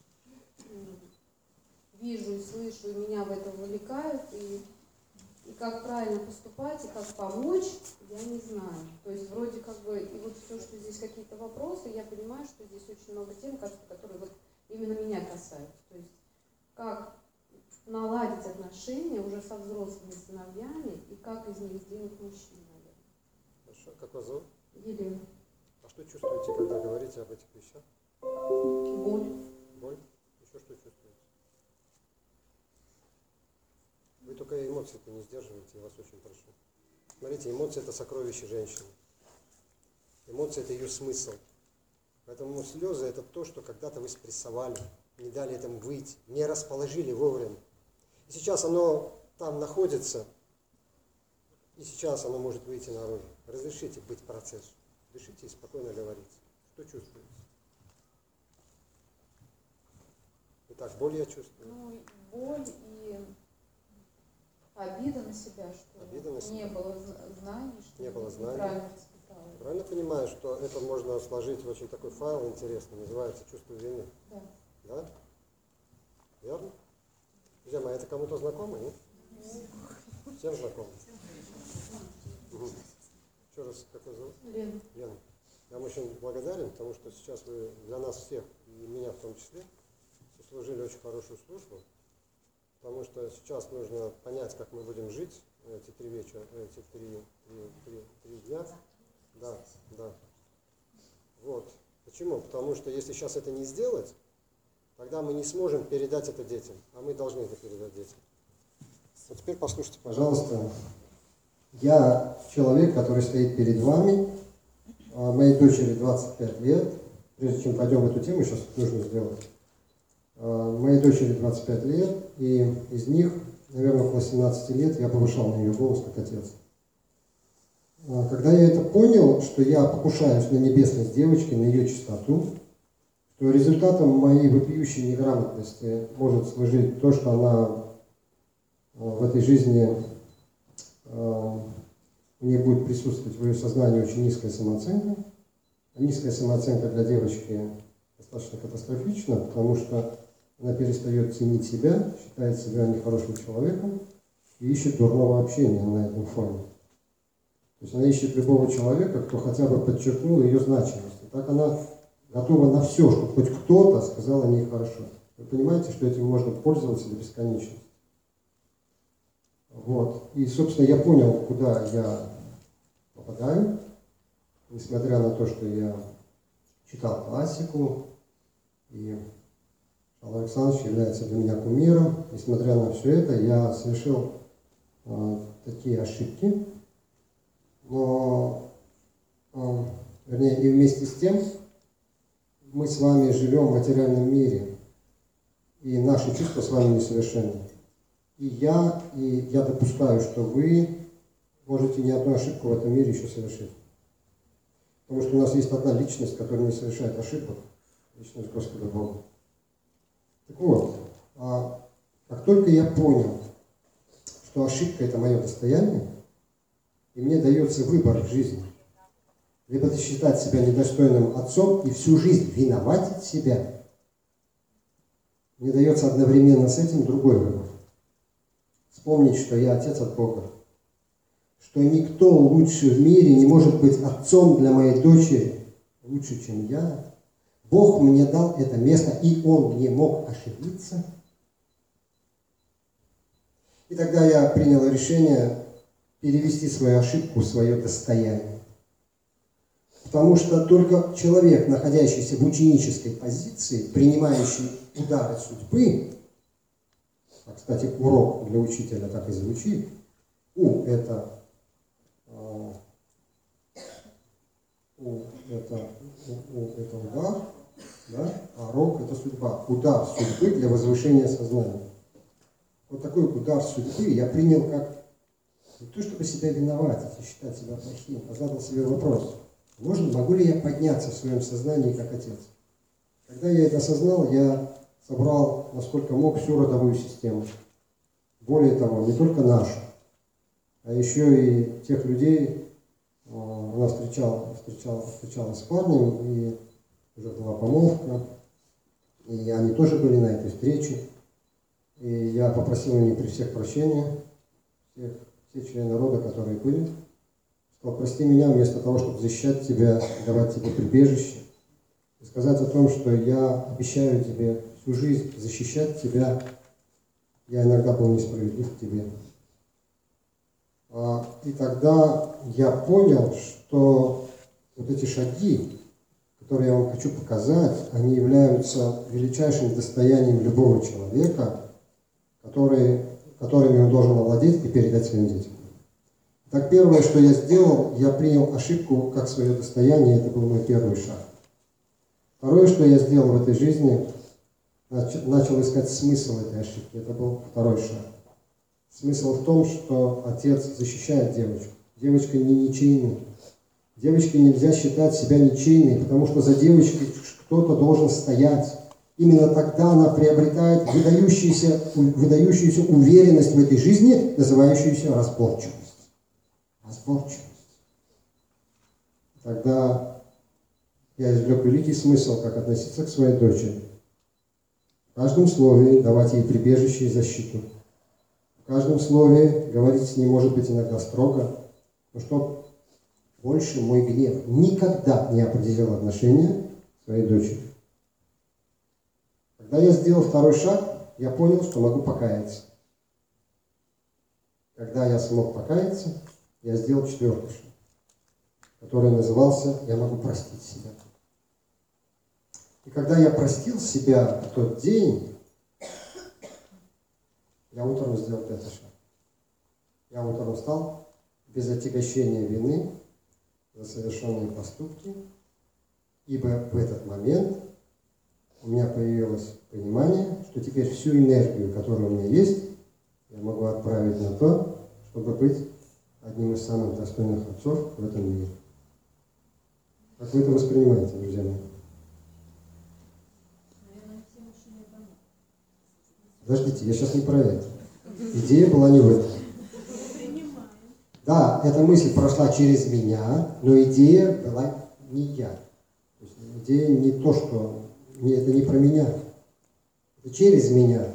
S8: вижу и слышу, и меня в это вовлекают, и, и как правильно поступать, и как помочь, я не знаю. То есть вроде как бы, и вот все, что здесь какие-то вопросы, я понимаю, что здесь очень много тем, которые вот именно меня касаются. То есть как наладить отношения уже со взрослыми сыновьями и как из них сделать мужчин, наверное.
S1: Хорошо. Как вас зовут?
S8: Елена.
S1: А что чувствуете, когда говорите об этих вещах?
S8: Боль.
S1: Боль? Еще что чувствуете? Вы только эмоции-то не сдерживаете, я вас очень прошу. Смотрите, эмоции – это сокровище женщины. Эмоции – это ее смысл. Поэтому слезы – это то, что когда-то вы спрессовали, не дали этому выйти, не расположили вовремя. И сейчас оно там находится, и сейчас оно может выйти наружу. Разрешите быть процессу. Дышите и спокойно говорите. Что чувствуете? Итак, боль я чувствую.
S8: Ну, боль и обида на себя, что
S1: Обида на себя.
S8: не было зна- знаний, что
S1: Не было
S8: я
S1: знаний.
S8: неправильно воспитала.
S1: Правильно понимаю, что это можно сложить в очень такой файл интересный, называется «Чувство вины».
S8: Да.
S1: Да? Верно? Друзья мои, это кому-то знакомо, нет? Всем знакомо? Угу. Еще раз, как вас зовут?
S8: Лена.
S1: Лена. Я вам очень благодарен, потому что сейчас вы для нас всех, и меня в том числе, сослужили очень хорошую службу, потому что сейчас нужно понять, как мы будем жить эти три вечера, эти три, три, три, три дня. Да, да. Вот. Почему? Потому что если сейчас это не сделать, тогда мы не сможем передать это детям, а мы должны это передать детям. Вот теперь послушайте, пожалуйста. Я человек, который стоит перед вами. Моей дочери двадцать пять лет. Прежде чем пойдем в эту тему, сейчас нужно сделать. Моей дочери двадцать пять лет, и из них, наверное, около семнадцати лет я повышал на нее голос как отец. Когда я это понял, что я покушаюсь на небесность девочки, на ее чистоту, то результатом моей вопиющей неграмотности может служить то, что она в этой жизни, у нее будет присутствовать в ее сознании очень низкая самооценка. А низкая самооценка для девочки достаточно катастрофична, потому что она перестает ценить себя, считает себя нехорошим человеком и ищет дурного общения на этом фоне. То есть она ищет любого человека, кто хотя бы подчеркнул ее значимость. И так она готова на все, чтобы хоть кто-то сказал о ней хорошо. Вы понимаете, что этим можно пользоваться до бесконечности. Вот. И, собственно, я понял, куда я попадаю, несмотря на то, что я читал классику, и Павел Александрович является для меня кумиром. Несмотря на все это, я совершил э, такие ошибки, но, э, вернее, и вместе с тем мы с вами живем в материальном мире, и наши чувства с вами несовершенны. И я, и я допускаю, что вы можете ни одну ошибку в этом мире еще совершить. Потому что у нас есть одна личность, которая не совершает ошибок, личность Господа Бога. Так вот, а как только я понял, что ошибка – это мое достояние, и мне дается выбор в жизни, либо считать себя недостойным отцом и всю жизнь виноватить себя, мне дается одновременно с этим другой выбор. Вспомнить, что я отец от Бога, что никто лучше в мире не может быть отцом для моей дочери лучше, чем я. Бог мне дал это место, и Он не мог ошибиться. И тогда я принял решение перевести свою ошибку в свое достояние. Потому что только человек, находящийся в ученической позиции, принимающий удары судьбы, а, кстати, урок для учителя так и звучит, У – это, э, У – это, У, У – это удар, да? А рок – это судьба. Удар судьбы для возвышения сознания. Вот такой удар судьбы я принял как не то, чтобы себя виноватить и считать себя плохим, а задал себе вопрос, можно, могу ли я подняться в своем сознании как отец? Когда я это осознал, я собрал, насколько мог, всю родовую систему. Более того, не только нашу, а еще и тех людей. Она встречала, встречала, встречалась с парнем, и уже была помолвка, и они тоже были на этой встрече. И я попросил у них при всех прощения, всех, все члены рода, которые были. Сказал, прости меня, вместо того, чтобы защищать тебя, давать тебе прибежище, и сказать о том, что я обещаю тебе всю жизнь защищать тебя
S2: я иногда был несправедлив к тебе. А, и тогда я понял, что вот эти шаги, которые я вам хочу показать, они являются величайшим достоянием любого человека, который, которыми он должен овладеть и передать своим детям. Так первое, что я сделал, я принял ошибку как свое достояние, это был мой первый шаг. Второе, что я сделал в этой жизни, начал искать смысл этой ошибки, это был второй шаг. Смысл в том, что отец защищает девочку. Девочка не ничейная. Девочке нельзя считать себя ничейной, потому что за девочкой кто-то должен стоять. Именно тогда она приобретает выдающуюся, выдающуюся уверенность в этой жизни, называющуюся разборчивость. Разборчивость. Тогда я извлек великий смысл, как относиться к своей дочери. В каждом слове давать ей прибежище и защиту. В каждом слове говорить с ней может быть иногда строго, но что больше мой гнев никогда не определил отношения к своей дочери. Когда я сделал второй шаг, я понял, что могу покаяться. Когда я смог покаяться, я сделал четвертый шаг, который назывался «Я могу простить себя». И когда я простил себя в тот день, я утром сделал пятый шаг. Я утром встал без отягощения вины за совершенные поступки, ибо в этот момент у меня появилось понимание, что теперь всю энергию, которая у меня есть, я могу отправить на то, чтобы быть одним из самых достойных отцов в этом мире. Как вы это воспринимаете, друзья мои? Подождите, я сейчас не про это. Идея была не в этом. Да, эта мысль прошла через меня, но идея была не я. То есть идея не то, что... Не, это не про меня. Это через меня.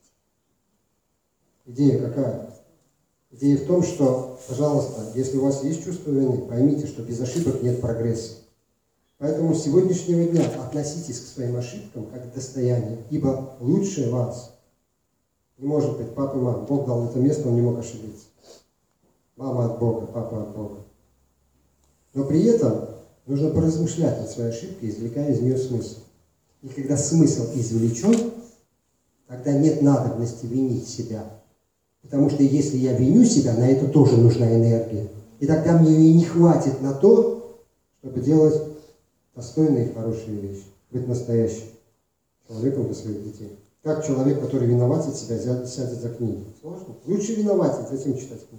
S2: Идея какая? Идея в том, что, пожалуйста, если у вас есть чувство вины, поймите, что без ошибок нет прогресса. Поэтому с сегодняшнего дня относитесь к своим ошибкам как к достоянию, ибо лучше вас не может быть папа и мама. Бог дал это место, он не мог ошибиться. Мама от Бога, папа от Бога. Но при этом нужно поразмышлять над своей ошибкой, извлекая из нее смысл. И когда смысл извлечен, тогда нет надобности винить себя. Потому что если я виню себя, на это тоже нужна энергия. И тогда мне ее не хватит на то, чтобы делать достойные и хорошие вещи. Быть настоящим человеком для своих детей. Как человек, который виноватит себя, сядет за книгу. Сложно? Лучше виноватить, зачем читать книгу?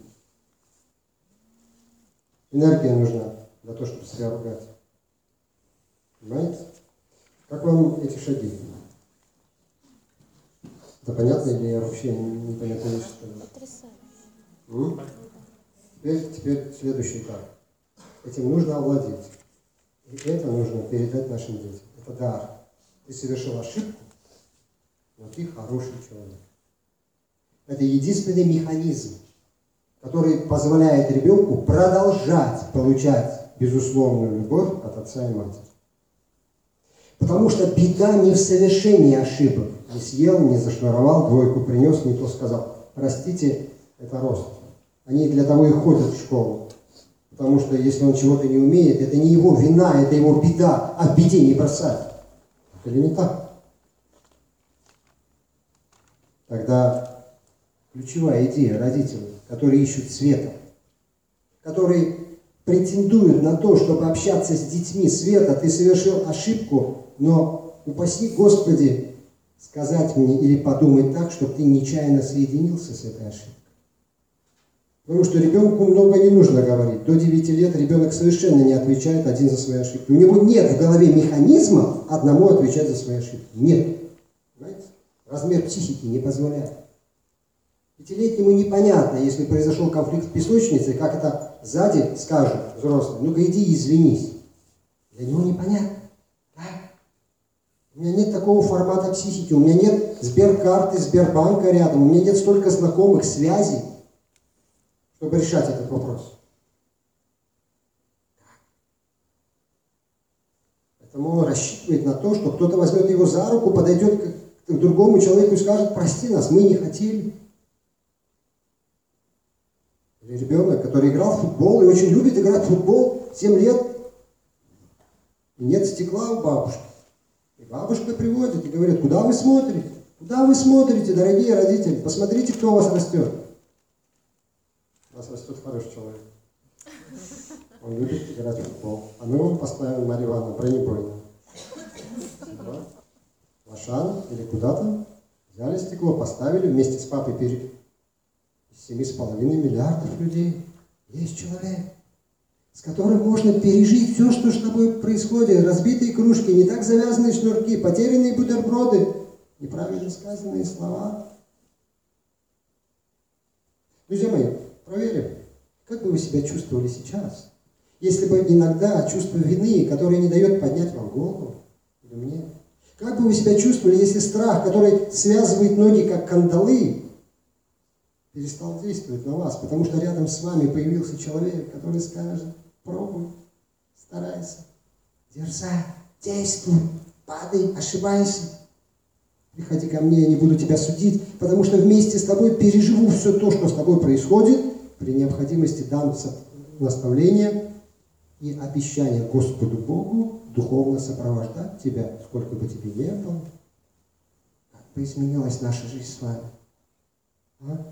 S2: Энергия нужна для того, чтобы себя ругать. Понимаете? Как вам эти шаги? Это понятно или я вообще непонятно вещи сказал? Теперь, теперь следующий этап. Этим нужно овладеть. И это нужно передать нашим детям. Это дар. Ты совершил ошибку, но ты хороший человек. Это единственный механизм, который позволяет ребенку продолжать получать безусловную любовь от отца и матери. Потому что беда не в совершении ошибок. Не съел, не зашнуровал, двойку принес, не то сказал. Простите, это рост. Они для того и ходят в школу. Потому что если он чего-то не умеет, это не его вина, это его беда. А в беде не бросать. Или не так? Тогда ключевая идея родителей, которые ищут света, которые претендуют на то, чтобы общаться с детьми света, ты совершил ошибку, но упаси Господи сказать мне или подумать так, чтобы ты нечаянно соединился с этой ошибкой. Потому что ребенку много не нужно говорить. До девяти лет ребенок совершенно не отвечает один за свои ошибки. У него нет в голове механизма одному отвечать за свои ошибки. Нет. Понимаете? Размер психики не позволяет. Пятилетнему непонятно, если произошел конфликт в песочнице, как это сзади скажут взрослые. Ну-ка иди извинись. Для него непонятно. Да? У меня нет такого формата психики, у меня нет Сберкарты, Сбербанка рядом, у меня нет столько знакомых, связей, чтобы решать этот вопрос. Поэтому он рассчитывает на то, что кто-то возьмет его за руку, подойдет к другому человеку скажет: прости нас, мы не хотели. Или ребенок, который играл в футбол и очень любит играть в футбол, семь лет, и нет стекла у бабушки. И бабушка приводит и говорит: куда вы смотрите? Куда вы смотрите, дорогие родители? Посмотрите, кто у вас растет. У вас растет хороший человек. Он любит играть в футбол. А мы вам поставим, Марья Ивановна, бронебойную. Лошан или куда-то взяли стекло, поставили вместе с папой перед семи с половиной миллиардов людей. Есть человек, с которым можно пережить все, что с тобой происходит. Разбитые кружки, не так завязанные шнурки, потерянные бутерброды, неправильно сказанные слова. Друзья мои, проверим, как бы вы себя чувствовали сейчас, если бы иногда чувство вины, которое не дает поднять вам голову, или мне, как бы вы себя чувствовали, если страх, который связывает ноги как кандалы, перестал действовать на вас, потому что рядом с вами появился человек, который скажет: пробуй, старайся, дерзай, действуй, падай, ошибайся. Приходи ко мне, я не буду тебя судить, потому что вместе с тобой переживу все то, что с тобой происходит, при необходимости дам наставление и обещание Господу Богу духовно сопровождать тебя, сколько бы тебе ни было. Как бы изменилась наша жизнь с вами. А?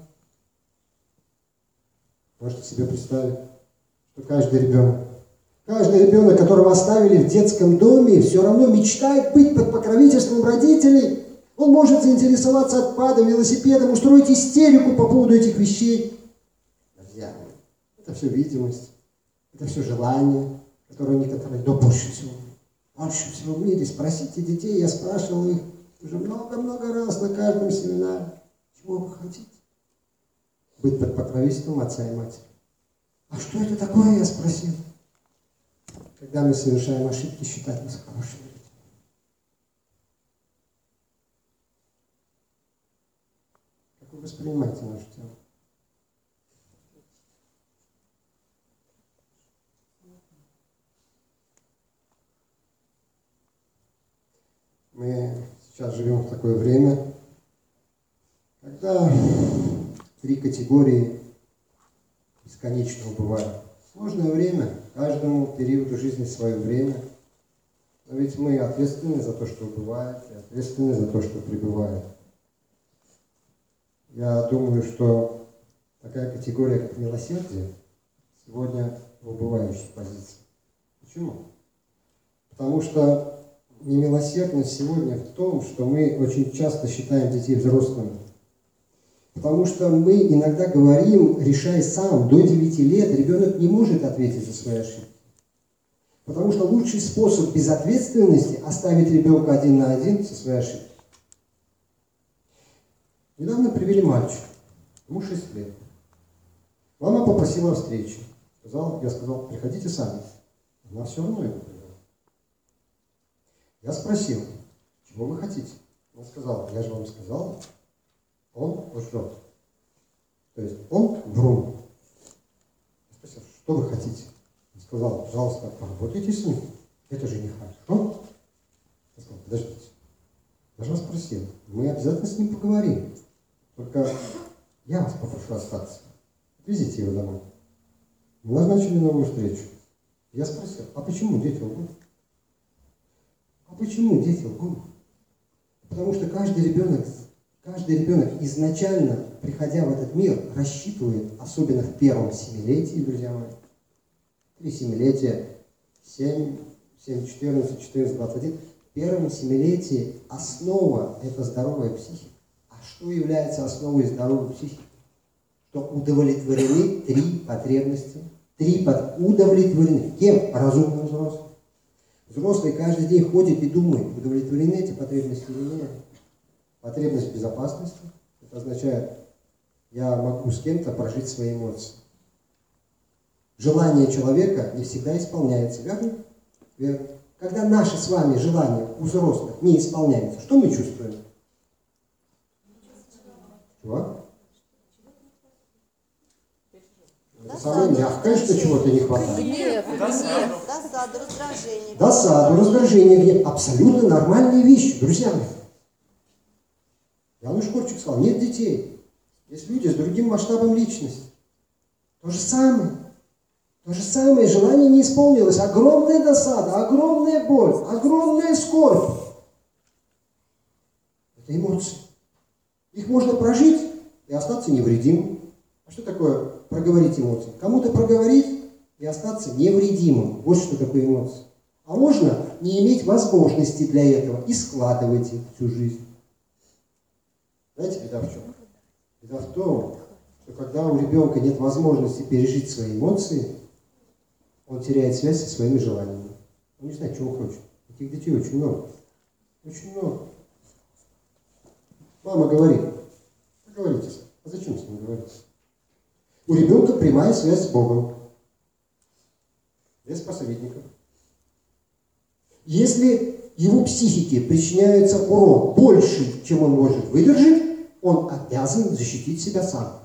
S2: Можете себе представить, что каждый ребенок, каждый ребенок, которого оставили в детском доме, все равно мечтает быть под покровительством родителей. Он может заинтересоваться отпадом, велосипедом, устроить истерику по поводу этих вещей. Друзья, это все видимость, это все желание, которое некоторые, да больше всего, больше всего в мире. Спросите детей, я спрашивал их уже много-много раз на каждом семинаре, чего вы хотите? Быть под покровительством отца и матери. А что это такое, я спросил. Когда мы совершаем ошибки, считать нас хорошими людьми. Как вы воспринимаете нашу тему? Мы сейчас живем в такое время, когда три категории бесконечно убывают. Сложное время, каждому периоду жизни свое время. Но ведь мы ответственны за то, что убывает, и ответственны за то, что пребывает. Я думаю, что такая категория, как милосердие, сегодня в убывающей позиции. Почему? Потому что немилосердность сегодня в том, что мы очень часто считаем детей взрослыми. Потому что мы иногда говорим, решай сам, до девяти лет ребенок не может ответить за свои ошибки. Потому что лучший способ безответственности – оставить ребенка один на один со своей ошибкой. Недавно привели мальчика, ему шесть лет. Мама попросила о встрече. Сказала, я сказал, приходите сами. Она все равно его привела. Я спросил, чего вы хотите? Она сказала, я же вам сказал, он лжет. То есть он врун. Я спросил, что вы хотите? Он сказал, пожалуйста, поработайте с ним. Это же нехорошо. Я сказал, подождите. Я же вас спросил, мы обязательно с ним поговорим. Только я вас попрошу остаться. Везите его домой. Мы назначили новую встречу. Я спросил, а почему дети лгут? А почему дети лгут? Потому что каждый ребенок, каждый ребенок изначально, приходя в этот мир, рассчитывает, особенно в первом семилетии, друзья мои, три семилетия, семь, семь, четырнадцать, четырнадцать, двадцать один, в первом семилетии основа – это здоровая психика. А что является основой здоровой психики? Что удовлетворены три потребности, три под... удовлетворены. Кем? Разумным взрослым. Взрослый каждый день ходит и думает, удовлетворены эти потребности или нет. Потребность в безопасности, это означает, я могу с кем-то прожить свои эмоции. Желание человека не всегда исполняется, верно? Верно. Когда наши с вами желания у взрослых не исполняются, что мы чувствуем? Чего? Это самое мягкое, что чего-то не хватает.
S9: Гнев, гнев, досаду, раздражение.
S2: Досаду, раздражение, гнев. Абсолютно нормальные вещи, друзья мои. Януш Корчик сказал, нет детей. Есть люди с другим масштабом личности. То же самое. То же самое. Желание не исполнилось. Огромная досада, огромная боль, огромная скорбь. Это эмоции. Их можно прожить и остаться невредимым. А что такое проговорить эмоции? Кому-то проговорить и остаться невредимым. Вот что такое эмоции. А можно не иметь возможности для этого и складывать их всю жизнь. Знаете, беда в чем? Беда в том, что когда у ребенка нет возможности пережить свои эмоции, он теряет связь со своими желаниями. Он не знает, чего он хочет. Таких детей очень много. Очень много. Мама говорит, поговорите, а зачем с ним говорить? У ребенка прямая связь с Богом. Без посредников. Если его психике причиняется урон больше, чем он может выдержать, он обязан защитить себя сам.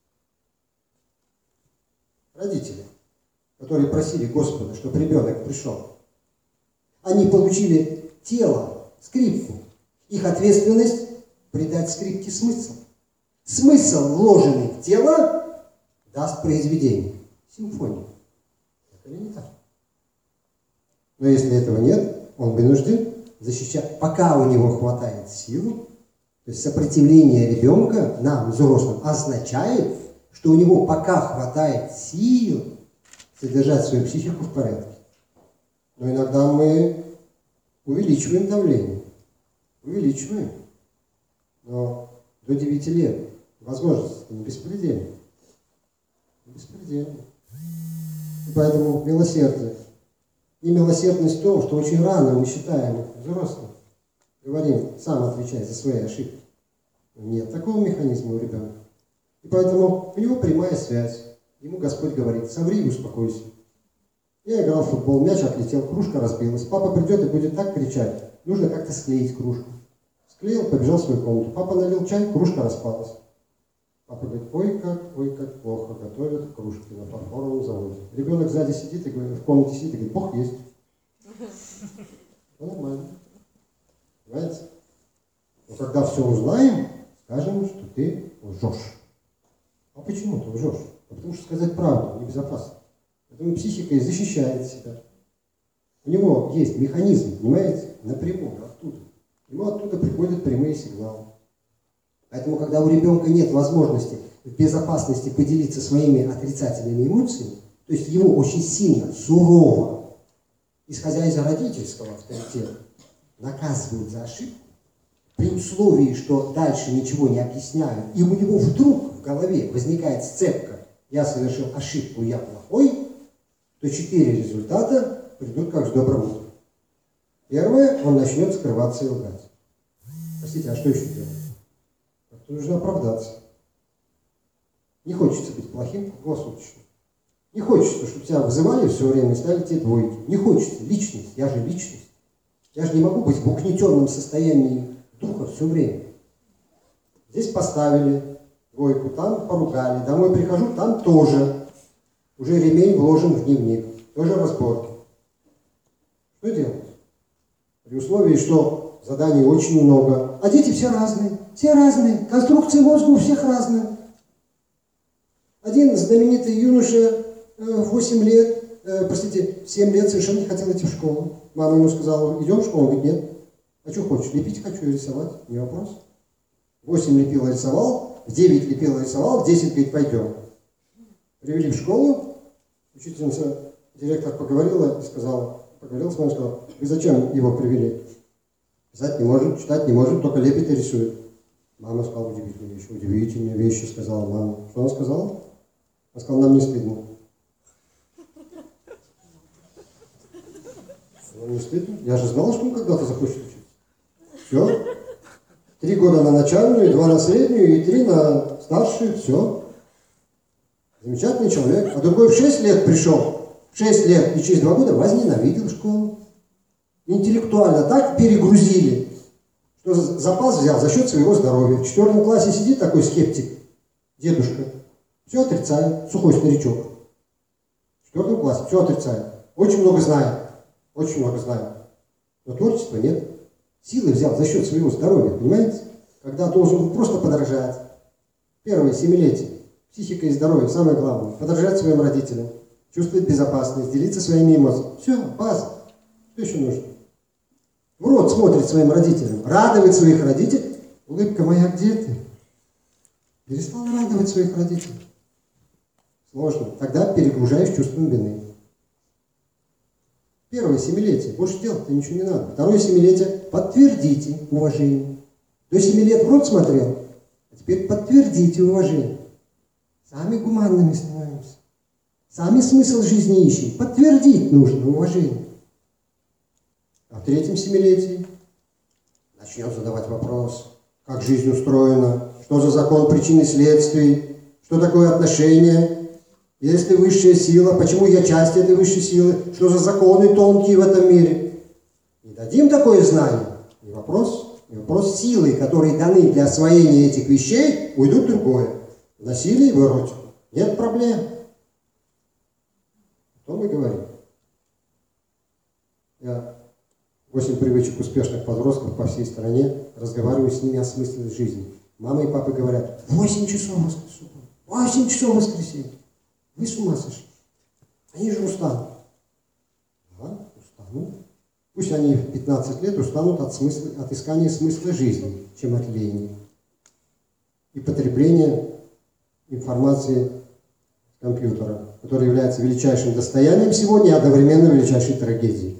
S2: Родители, которые просили Господа, чтобы ребенок пришел, они получили тело, скрипку. Их ответственность придать скрипке смысл. Смысл, вложенный в тело, даст произведение, симфонию. Так или не так? Но если этого нет, он вынужден защищать, пока у него хватает сил. То есть сопротивление ребенка нам, взрослым, означает, что у него пока хватает сил содержать свою психику в порядке. Но иногда мы увеличиваем давление. Увеличиваем. Но до девяти лет возможность не беспредельна. Беспредельна. И поэтому милосердие. И милосердность в том, что очень рано мы считаем взрослым. Говорим, сам отвечай за свои ошибки. Нет такого механизма у ребенка. И поэтому у него прямая связь. Ему Господь говорит, соври и успокойся. Я играл в футбол, мяч отлетел, кружка разбилась. Папа придет и будет так кричать. Нужно как-то склеить кружку. Склеил, побежал в свою комнату. Папа налил чай, кружка распалась. Папа говорит, ой как, ой как плохо готовят кружки на фарфоровом заводе. Ребенок сзади сидит и говорит, в комнате сидит и говорит, Бог есть. Ну, нормально. Понимаете? Но когда все узнаем, скажем, что ты лжешь. А почему ты лжешь? А потому что сказать правду небезопасно. Поэтому психика и защищает себя. У него есть механизм, понимаете, напрямую, оттуда. Ему оттуда приходят прямые сигналы. Поэтому, когда у ребенка нет возможности в безопасности поделиться своими отрицательными эмоциями, то есть его очень сильно, сурово, исходя из родительского авторитета, наказывают за ошибку, при условии, что дальше ничего не объясняют, и у него вдруг в голове возникает сцепка «я совершил ошибку, я плохой», то четыре результата придут как с добрым утром. Первое, он начнет скрываться и лгать. Простите, а что еще делать? Как-то нужно оправдаться. Не хочется быть плохим круглосуточно. Не хочется, чтобы тебя вызывали все время и ставили тебе двойки. Не хочется. Личность. Я же личность. Я же не могу быть в угнетенном состоянии духа все время. Здесь поставили двойку, там поругали. Домой прихожу, там тоже. Уже ремень вложен в дневник. Тоже разборки. Что делать? При условии, что заданий очень много. А дети все разные. Все разные. Конструкции мозга у всех разные. Один знаменитый юноша в восемь лет, э, простите, в семь лет совершенно не хотел идти в школу. Мама ему сказала, идем в школу? Он говорит, нет. А что хочешь? Лепить хочу и рисовать. Не вопрос. В восемь лепил и рисовал, в девять лепил и рисовал, в десять говорит, пойдем. Привели в школу. Учительница, директор поговорила и сказала, поговорила с мамой и сказала, вы зачем его привели? Писать не может, читать не может, только лепит и рисует. Мама сказала удивительные вещи. Удивительные вещи сказала мама. Что она сказала? Она сказала, нам не стыдно. Нам не стыдно? Я же знала, что он когда-то захочет учиться. Все. Три года на начальную, два на среднюю и три на старшую. Все. Замечательный человек. А другой в шесть лет пришел. В шесть лет и через два года возненавидел школу. Интеллектуально так перегрузили, что запас взял за счет своего здоровья. В четвертом классе сидит такой скептик, дедушка, все отрицает, сухой старичок. В четвертом классе все отрицает. Очень много знает, очень много знает. Но творчества нет. Силы взял за счет своего здоровья, понимаете? когда должен просто подражать. Первое, семилетие. Психика и здоровье, самое главное. Подражать своим родителям, чувствовать безопасность, делиться своими эмоциями. Все, база. Что еще нужно? В рот смотрит своим родителям, радовать своих родителей. Улыбка моя, где ты? Перестал радовать своих родителей. Сложно. Тогда перегружаешь чувством вины. Первое, семилетие. Больше делать-то ничего не надо. Второе, семилетие. Подтвердите уважение. До семи лет в рот смотрел, а теперь подтвердите уважение. Сами гуманными становимся. Сами смысл жизни ищем. Подтвердить нужно уважение. А в третьем семилетии начнем задавать вопрос, как жизнь устроена, что за закон причин и следствий, что такое отношения, есть ли высшая сила, почему я часть этой высшей силы, что за законы тонкие в этом мире. Не дадим такое знание, не вопрос. И вопрос силы, которые даны для освоения этих вещей, уйдут в другое. В насилие и в эротику. Нет проблем. Что мы говорим? Я восемь привычек успешных подростков по всей стране, разговариваю с ними о смысле жизни. Мама и папа говорят, восемь часов в воскресенье, восемь часов в воскресенье. Вы с ума сошли. Они же устанут. Да, устанут. Пусть они в пятнадцать лет устанут от, смысла, от искания смысла жизни, чем от лени. И потребления информации компьютера, который является величайшим достоянием сегодня и одновременно величайшей трагедией.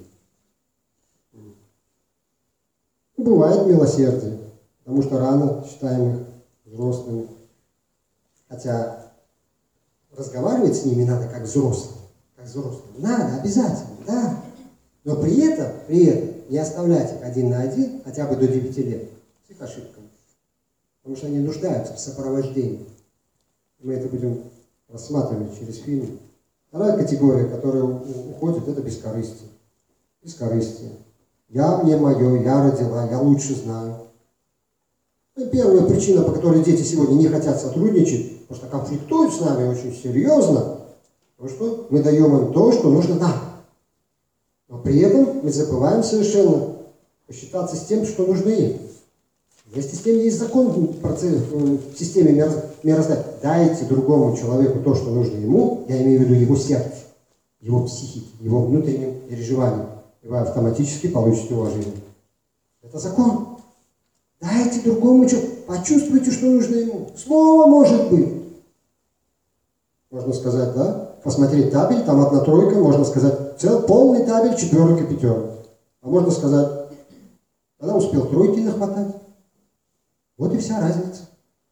S2: Бывает милосердие, потому что рано считаем их взрослыми. Хотя разговаривать с ними надо как взрослым. Как взрослым. Надо, обязательно, да. Но при этом, при этом не оставлять их один на один, хотя бы до девяти лет, с их ошибками. Потому что они нуждаются в сопровождении. Мы это будем рассматривать через фильм. Вторая категория, которая уходит, это бескорыстие. Бескорыстие. Я, мне мое, я родила, я лучше знаю. И первая причина, по которой дети сегодня не хотят сотрудничать, потому что конфликтуют с нами очень серьезно, потому что мы даем им то, что нужно нам. Но при этом мы забываем совершенно посчитаться с тем, что нужно им. Вместе с тем есть закон в системе мироздания. Дайте другому человеку то, что нужно ему, я имею в виду его сердце, его психике, его внутренним переживаниям. И вы автоматически получите уважение. Это закон. Дайте другому человеку, почувствуйте, что нужно ему. Слово может быть. Можно сказать, да? Посмотреть табель, там одна тройка, можно сказать, цел, полный табель четверок и пятерок. А можно сказать, когда успел тройки нахватать. Вот и вся разница.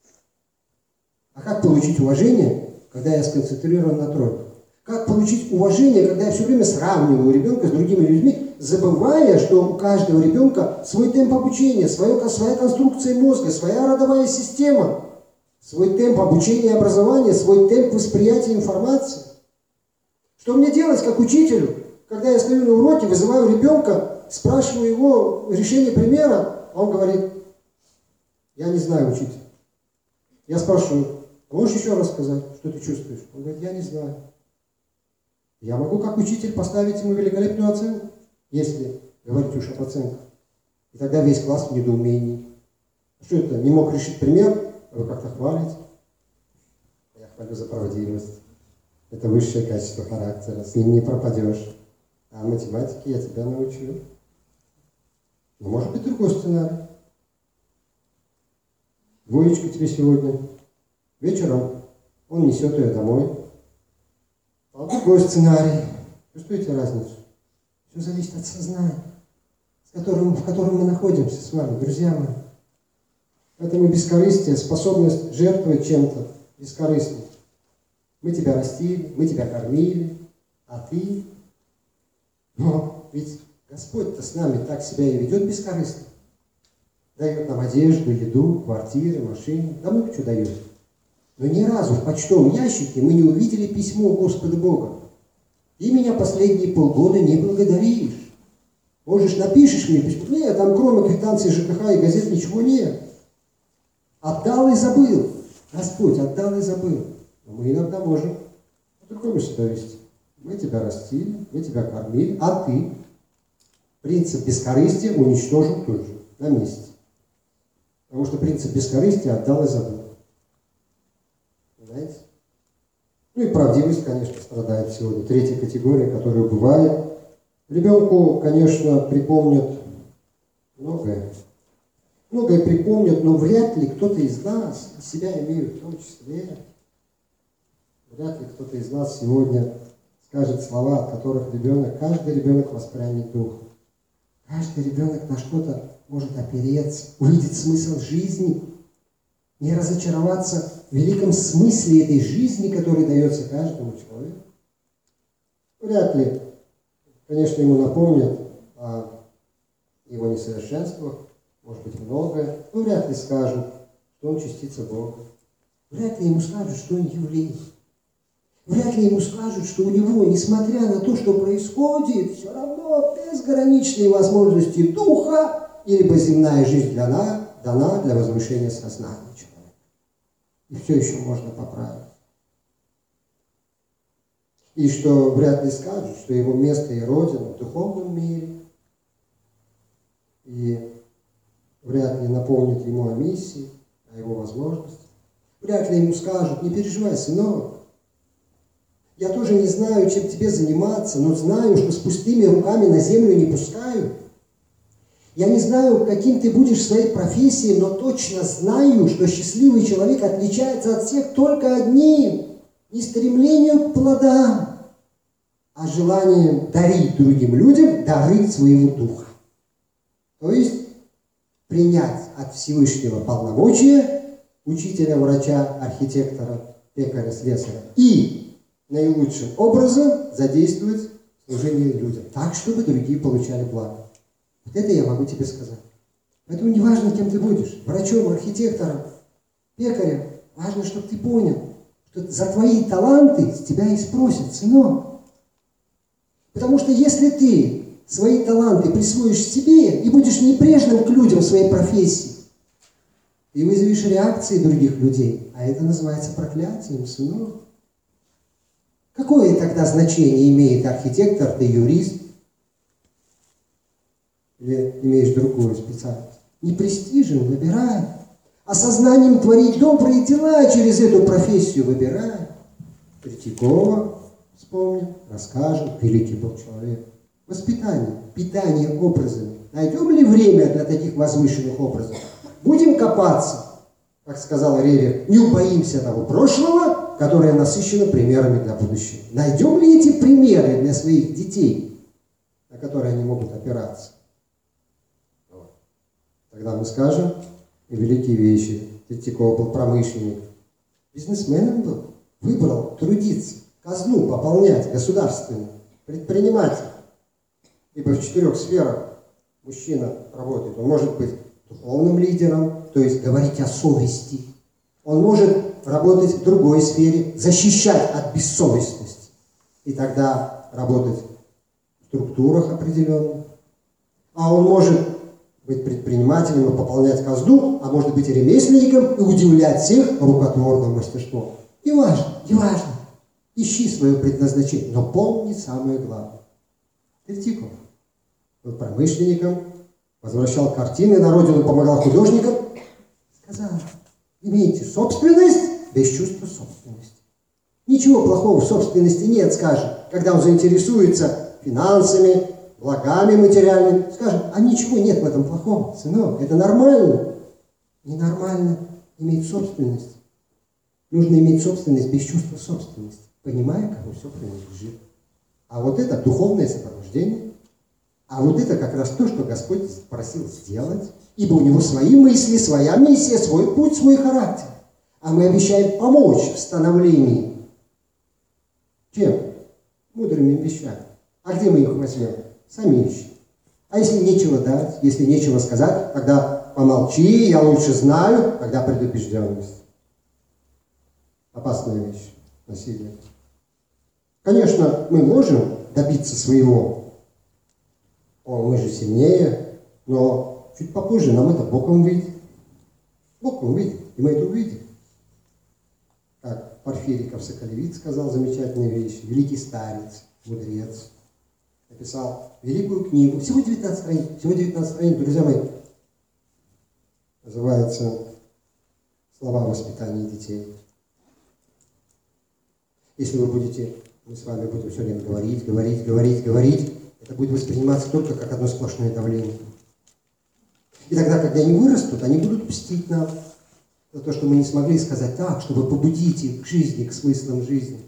S2: А как получить уважение, когда я сконцентрирован на тройке? Как получить уважение, когда я все время сравниваю ребенка с другими людьми, забывая, что у каждого ребенка свой темп обучения, свое, своя конструкция мозга, своя родовая система, свой темп обучения и образования, свой темп восприятия информации. Что мне делать как учителю, когда я стою на уроке, вызываю ребенка, спрашиваю его решение примера, а он говорит, я не знаю, учитель. Я спрашиваю, можешь еще раз сказать, что ты чувствуешь? Он говорит, я не знаю. Я могу как учитель поставить ему великолепную оценку, если говорить уж об оценках. И тогда весь класс в недоумении. Что это? Не мог решить пример, а вы как-то хвалите? Я хвалю за правдивость. Это высшее качество характера, с ним не пропадешь. А математике я тебя научу. Но может быть другой сценарий. Двоечка тебе сегодня. Вечером он несет ее домой. А другой сценарий. Чувствуете разницу? Все зависит от сознания, с которым, в котором мы находимся с вами, друзья мои. Поэтому бескорыстие, способность жертвовать чем-то бескорыстно. Мы тебя растили, мы тебя кормили, а ты... Но ведь Господь-то с нами так себя и ведет бескорыстно. Дает нам одежду, еду, квартиры, машины, да много чего дает. Но ни разу в почтовом ящике мы не увидели письмо Господа Бога. Ты меня последние полгода не благодаришь. Можешь, напишешь мне письмо. Нет, там кроме квитанции ЖКХ и газет ничего нет. Отдал и забыл. Господь отдал и забыл. Но мы иногда можем по-другому себя вести. Мы тебя растили, мы тебя кормили, а ты принцип бескорыстия уничтожил тут же, на месте. Потому что принцип бескорыстия отдал и забыл. Понимаете? Ну и правдивость, конечно, страдает сегодня. Третья категория, которая бывает. Ребенку, конечно, припомнят многое. Многое припомнят, но вряд ли кто-то из нас, и себя имею в том числе, вряд ли кто-то из нас сегодня скажет слова, от которых ребенок, каждый ребенок воспрянет духом. Каждый ребенок на что-то может опереться, увидеть смысл жизни, не разочароваться в великом смысле этой жизни, который дается каждому человеку. Вряд ли, конечно, ему напомнят о его несовершенствах, может быть, многое, но вряд ли скажут, что он частица Бога. Вряд ли ему скажут, что он еврей. Вряд ли ему скажут, что у него, несмотря на то, что происходит, все равно безграничные возможности духа, ибо земная жизнь дана, дана для возвышения сознания человека. И все еще можно поправить. И что вряд ли скажут, что его место и родина в духовном мире. И вряд ли напомнят ему о миссии, о его возможностях. Вряд ли ему скажут: не переживай, сынок, я тоже не знаю, чем тебе заниматься, но знаю, что с пустыми руками на землю не пускаю. Я не знаю, каким ты будешь в своей профессии, но точно знаю, что счастливый человек отличается от всех только одним – не стремлением к плодам, а желанием дарить другим людям дары своего духа. То есть принять от Всевышнего полномочия учителя, врача, архитектора, пекаря, слесаря и наилучшим образом задействовать служение людям, так, чтобы другие получали благо. Вот это я могу тебе сказать. Поэтому не важно, кем ты будешь, врачом, архитектором, пекарем, важно, чтобы ты понял, что за твои таланты с тебя и спросят, сынок. Потому что если ты свои таланты присвоишь себе и будешь небрежным к людям в своей профессии, ты вызовешь реакции других людей, а это называется проклятием, сынок. Какое тогда значение имеет архитектор, ты юрист, или имеешь другую специальность? Не престижем выбирай, а сознанием творить добрые дела через эту профессию выбирай. Третьякова вспомним, расскажем, великий был человек. Воспитание, питание образами. Найдем ли время для таких возвышенных образов? Будем копаться, как сказал Рерих, не убоимся того прошлого, которое насыщено примерами для будущего. Найдем ли эти примеры для своих детей, на которые они могут опираться? Вот. Тогда мы скажем и великие вещи. Третьяков был промышленник, бизнесменом был, выбрал трудиться, казну пополнять государственную, предприниматель. Ибо в четырех сферах мужчина работает. Он может быть духовным лидером, то есть говорить о совести. Он может работать в другой сфере, защищать от бессовестности. И тогда работать в структурах определенных. А он может быть предпринимателем и пополнять казну, а может быть и ремесленником и удивлять всех рукотворным мастерством. Не важно, не важно. Ищи свое предназначение, но помни самое главное. Третьяков был промышленником, возвращал картины на родину, помогал художникам. Сказал: имейте собственность без чувства собственности. Ничего плохого в собственности нет, скажем, когда он заинтересуется финансами, благами материальными, скажем, а ничего нет в этом плохого, сынок, это нормально. Ненормально иметь собственность. Нужно иметь собственность без чувства собственности, понимая, кому все принадлежит. А вот это духовное сопровождение, а вот это как раз то, что Господь просил сделать, ибо у Него свои мысли, своя миссия, свой путь, свой характер. А мы обещаем помочь в становлении. Чем? Мудрыми вещами. А где мы их возьмем? Сами ищем. А если нечего дать, если нечего сказать, тогда помолчи, я лучше знаю, тогда предупрежденность. Опасная вещь, насилие. Конечно, мы можем добиться своего. О, мы же сильнее, но чуть попозже нам это боком выйдет. Боком выйдет, и мы это увидим. Как Порфирий Соколевит сказал замечательную вещь. Великий старец, мудрец, написал великую книгу. Всего девятнадцать страниц. Всего девятнадцать страниц, друзья мои. называется «Слова воспитания детей». Если вы будете, мы с вами будем все время говорить, говорить, говорить, говорить, это будет восприниматься только как одно сплошное давление. И тогда, когда они вырастут, они будут мстить нам за то, что мы не смогли сказать так, чтобы побудить их к жизни, к смыслам жизни.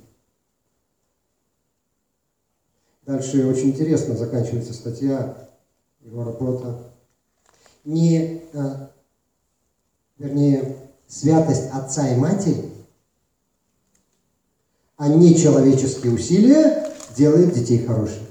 S2: Дальше очень интересно заканчивается статья, его работа. Не, а, вернее, святость отца и матери, а нечеловеческие усилия делают детей хорошими.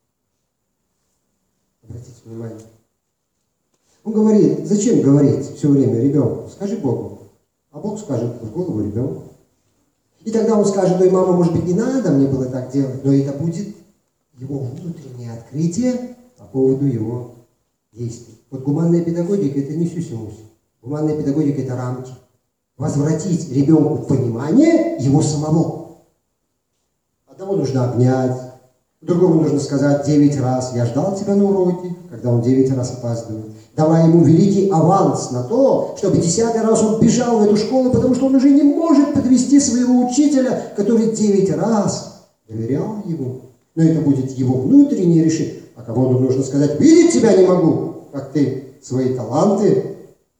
S2: Обратите внимание. Он говорит, зачем говорить все время ребенку? Скажи Богу. А Бог скажет в голову ребенку. И тогда он скажет, ой, мама, может быть, не надо мне было так делать, но это будет его внутреннее открытие по поводу его действий. Вот гуманная педагогика – это не сюси-муси. Гуманная педагогика – это рамки. Возвратить ребенку понимание его самого. Одного нужно обнять, другому нужно сказать девять раз, я ждал тебя на уроке, когда он девять раз опаздывает. Давая ему великий аванс на то, чтобы десятый раз он бежал в эту школу, потому что он уже не может подвести своего учителя, который девять раз доверял ему. Но это будет его внутреннее решение. А кому-то нужно сказать, видеть тебя не могу, как ты свои таланты,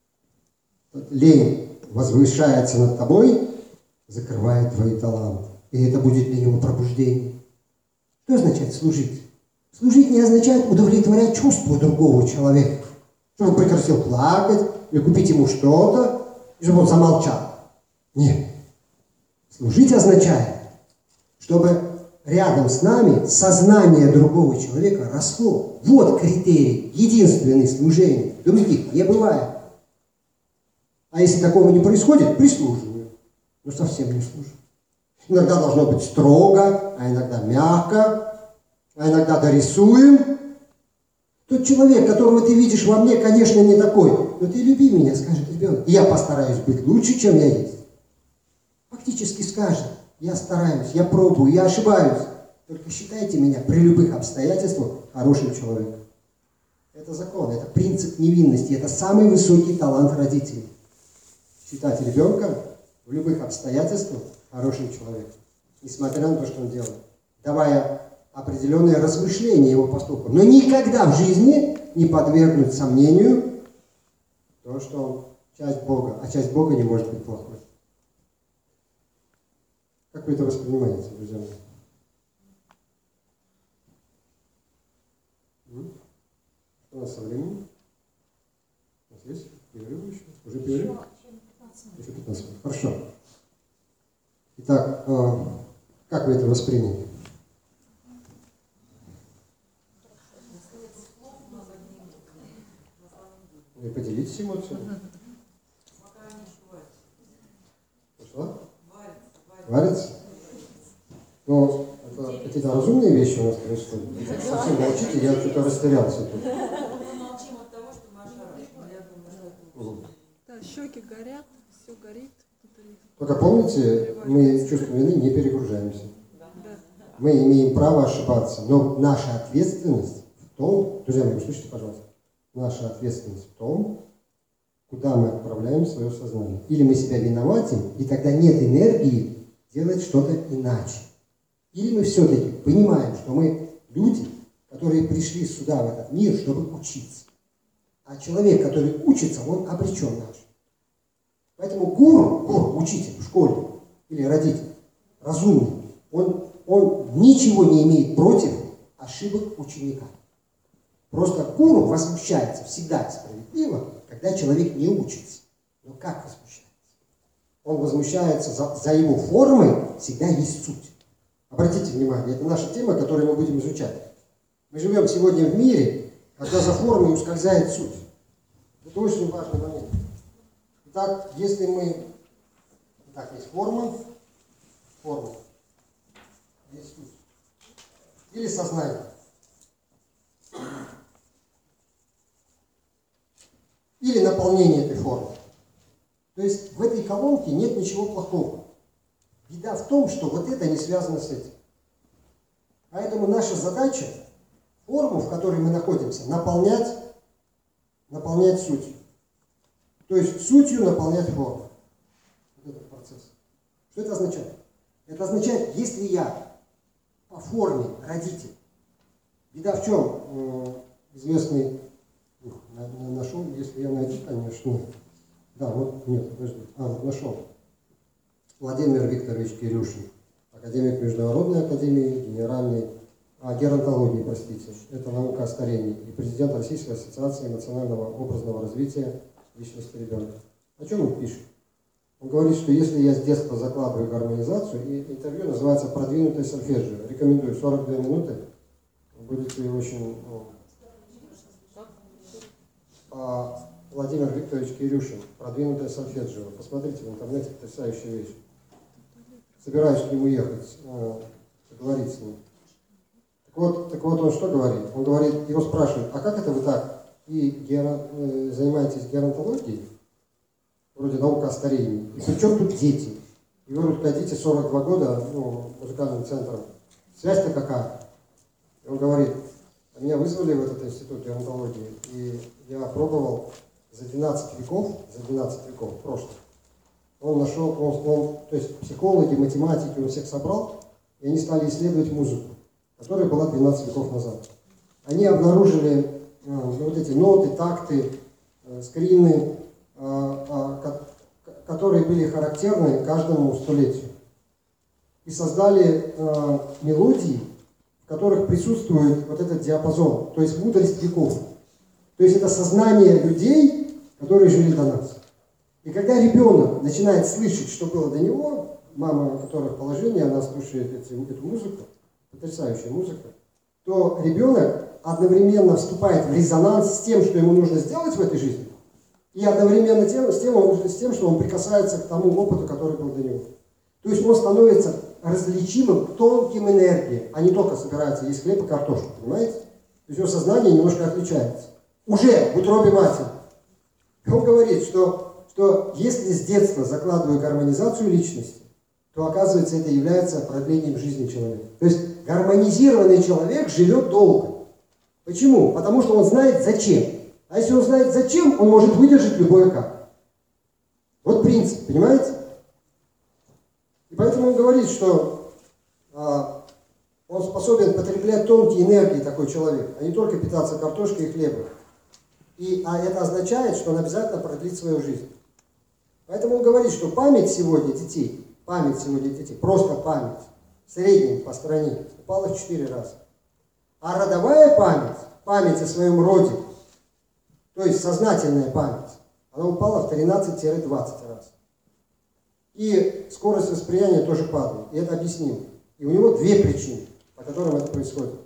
S2: лень возвышается над тобой, закрывает твои таланты. И это будет для него пробуждение. Что означает служить? Служить не означает удовлетворять чувства другого человека. Чтобы он прекратил плакать, или купить ему что-то, и чтобы он замолчал. Нет. Служить означает, чтобы рядом с нами сознание другого человека росло. Вот критерий, единственный служение. Других не бывает. А если такого не происходит, прислуживаю. Но совсем не служу. Иногда должно быть строго, а иногда мягко, а иногда дорисуем. Тот человек, которого ты видишь во мне, конечно, не такой. Но ты люби меня, скажет ребенок. И я постараюсь быть лучше, чем я есть. Фактически скажет. Я стараюсь, я пробую, я ошибаюсь. Только считайте меня при любых обстоятельствах хорошим человеком. Это закон, это принцип невинности. Это самый высокий талант родителей. Считать ребенка в любых обстоятельствах хорошим человеком. Несмотря на то, что он делает. Давая определенное размышление его поступкам. Но никогда в жизни не подвергнуть сомнению то, что он часть Бога. А часть Бога не может быть плохой. Как вы это воспринимаете, друзья мои? Что у нас со временем? У нас есть перерыв еще? Уже перерыв? Еще пятнадцать минут. Хорошо. Итак, как вы это восприняли? Вы поделитесь эмоциями? Что? Варится? Ну, это какие-то разумные вещи у нас происходят. Совсем молчите, я что-то растерялся тут.
S6: Мы молчим от того, что Маша рад.
S10: Да, щеки горят, все горит.
S2: Только помните, мы чувством вины не перегружаемся. Мы имеем право ошибаться, но наша ответственность в том, друзья мои, услышите, пожалуйста, наша ответственность в том, куда мы отправляем свое сознание. Или мы себя виноватим, и тогда нет энергии делать что-то иначе. Или мы все-таки понимаем, что мы люди, которые пришли сюда, в этот мир, чтобы учиться. А человек, который учится, он обречен наш. Поэтому гуру, гуру, учитель в школе или родитель, разумный, он, он ничего не имеет против ошибок ученика. Просто гуру возмущается всегда справедливо, когда человек не учится. Но как возмущается? Он возмущается за, за его формой, всегда есть суть. Обратите внимание, это наша тема, которую мы будем изучать. Мы живем сегодня в мире, когда за формой ускользает суть. Это очень важный момент. Итак, если мы... Так, есть форма, форма, есть суть. Или сознание. Или наполнение этой формы. То есть в этой колонке нет ничего плохого. Беда в том, что вот это не связано с этим. Поэтому наша задача, форму, в которой мы находимся, наполнять, наполнять сутью. То То есть сутью наполнять форму. Вот этот процесс. Что это означает? Это означает, если я по форме родитель, беда в чем? Известный, нашел, если я найду, конечно, да, вот, нет, подожди, а, вот нашел. Владимир Викторович Кирюшин, академик Международной академии генеральной, а, геронтологии, простите, это наука о старении, и президент Российской ассоциации национального образного развития личности ребенка. О чем он пишет? Он говорит, что если я с детства закладываю гармонизацию, и интервью называется «Продвинутое сольфеджио», рекомендую, сорок две минуты, будете очень... Ну, а, Владимир Викторович Кирюшин, «Продвинутое сольфеджио». Посмотрите в интернете, потрясающая вещь. Собираюсь к нему ехать, э, поговорить с ним. Так вот, так вот он что говорит? Он говорит, его спрашивают, а как это вы так и геро, э, занимаетесь геронтологией, вроде наука о старении, и при чем тут дети? И вы руководите сорок два года ну, музыкальным центром. Связь-то какая? И он говорит, меня вызвали в этот институт геронтологии, и я пробовал за двенадцать веков, за двенадцать веков прошлых, он нашел, он, он, то есть психологи, математики, он всех собрал, и они стали исследовать музыку, которая была двенадцать веков назад. Они обнаружили э, вот эти ноты, такты, э, скрины, э, э, которые были характерны каждому столетию. И создали э, мелодии, в которых присутствует вот этот диапазон, то есть мудрость веков. То есть это сознание людей, которые жили до нас. И когда ребенок начинает слышать, что было до него, мама, которая в положении, она слушает эти, эту музыку, потрясающая музыка, то ребенок одновременно вступает в резонанс с тем, что ему нужно сделать в этой жизни, и одновременно тем, с, тем, с тем, что он прикасается к тому опыту, который был до него. То есть он становится различимым тонким энергией, а не только собирается есть хлеб и картошку, понимаете? То есть его сознание немножко отличается. Уже в утробе матери. И он говорит, что, что если с детства закладываю гармонизацию личности, то оказывается это является продлением жизни человека. То есть гармонизированный человек живет долго. Почему? Потому что он знает зачем. А если он знает зачем, он может выдержать любое как. Вот принцип, понимаете? И поэтому он говорит, что а, он способен потреблять тонкие энергии, такой человек, а не только питаться картошкой и хлебом. И, а это означает, что он обязательно продлит свою жизнь. Поэтому он говорит, что память сегодня детей, память сегодня детей, просто память, в среднем по стране, упала в четыре раза. А родовая память, память о своем роде, то есть сознательная память, она упала в тринадцать-двадцать раз. И скорость восприятия тоже падает. И это объяснимо. И у него две причины, по которым это происходит.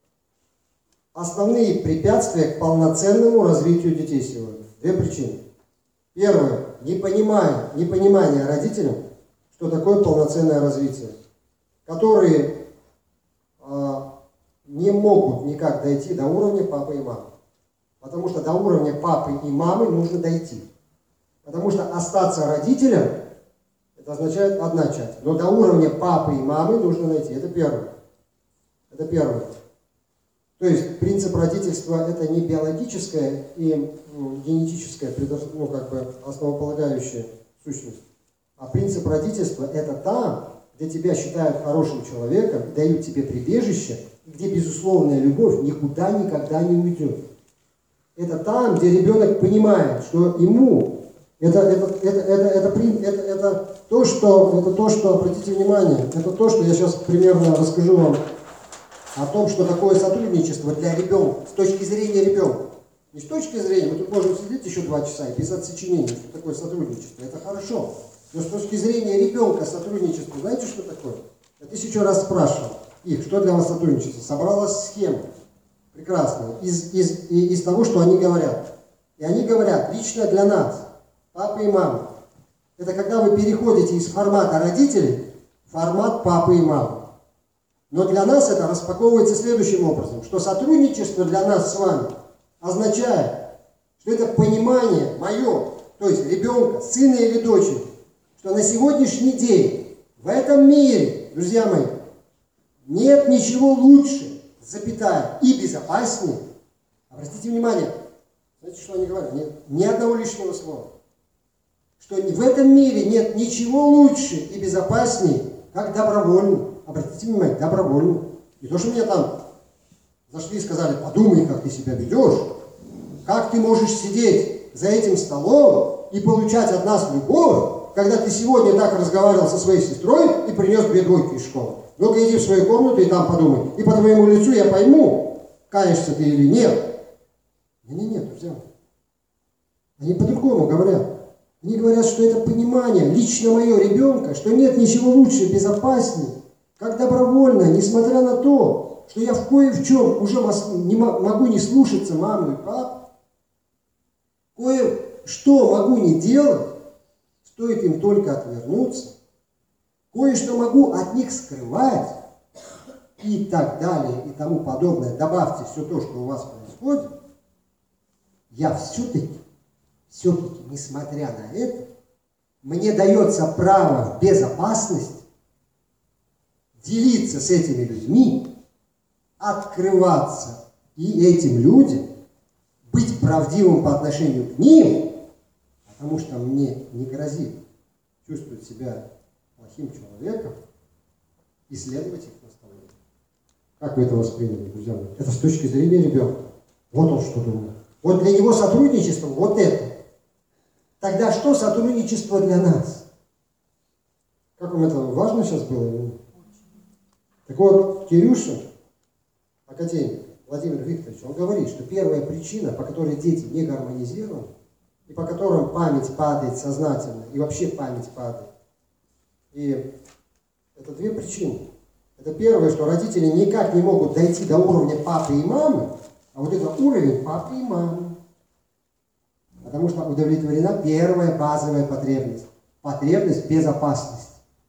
S2: Основные препятствия к полноценному развитию детей сегодня. Две причины. Первое. Непонимание, непонимание родителям, что такое полноценное развитие. Которые э, не могут никак дойти до уровня папы и мамы. Потому что до уровня папы и мамы нужно дойти. Потому что остаться родителем, это означает одна часть. Но до уровня папы и мамы нужно найти. Это первое. Это первое. То есть принцип родительства это не биологическая и ну, генетическая, ну, как бы основополагающая сущность. А принцип родительства это там, где тебя считают хорошим человеком, дают тебе прибежище, где безусловная любовь никуда никогда не уйдет. Это там, где ребенок понимает, что ему это, это, это, это, это, это, это, то, что, это то, что, обратите внимание, это то, что я сейчас примерно расскажу вам о том, что такое сотрудничество для ребенка, с точки зрения ребенка. Не с точки зрения, мы тут можем сидеть еще два часа и писать сочинения, что такое сотрудничество, это хорошо. Но с точки зрения ребенка сотрудничество, знаете, что такое? Я тысячу раз спрашивал их, что для вас сотрудничество? Собралась схема прекрасная из, из, из того, что они говорят. И они говорят, лично для нас, папы и мамы, это когда вы переходите из формата родителей в формат папы и мамы. Но для нас это распаковывается следующим образом, что сотрудничество для нас с вами означает, что это понимание мое, то есть ребенка, сына или дочери, что на сегодняшний день в этом мире, друзья мои, нет ничего лучше, запятая, и безопаснее. Обратите внимание, знаете, что они говорят? Нет ни одного лишнего слова. что в этом мире нет ничего лучше и безопаснее, как добровольно. Обратите внимание, добровольно. Не то, что мне там зашли и сказали, подумай, как ты себя ведешь, как ты можешь сидеть за этим столом и получать от нас любовь, когда ты сегодня так разговаривал со своей сестрой и принес две двойки из школы. Ну-ка иди в свою комнату и там подумай. И по твоему лицу я пойму, каешься ты или нет. Не, нет, друзья. Они по-другому говорят. Они говорят, что это понимание лично моего ребенка, что нет ничего лучше, безопаснее, как добровольно, несмотря на то, что я в кое в чем уже не могу не слушаться маму и папу, кое-что могу не делать, стоит им только отвернуться, кое-что могу от них скрывать и так далее и тому подобное. Добавьте все то, что у вас происходит. Я все-таки, все-таки, несмотря на это, мне дается право в безопасности делиться с этими людьми, открываться и этим людям, быть правдивым по отношению к ним, потому что мне не грозит чувствовать себя плохим человеком и следовать их наставлениям. Как вы это восприняли, друзья мои? Это с точки зрения ребенка. Вот он что думает. Вот для него сотрудничество вот это. Тогда что сотрудничество для нас? Как вам это важно сейчас было? Так вот, Кирюша, академик Владимир Викторович, он говорит, что первая причина, по которой дети не гармонизированы, и по которым память падает сознательно, и вообще память падает. И это две причины. Это первое, что родители никак не могут дойти до уровня папы и мамы, а вот это уровень папы и мамы. Потому что удовлетворена первая базовая потребность. Потребность безопасности.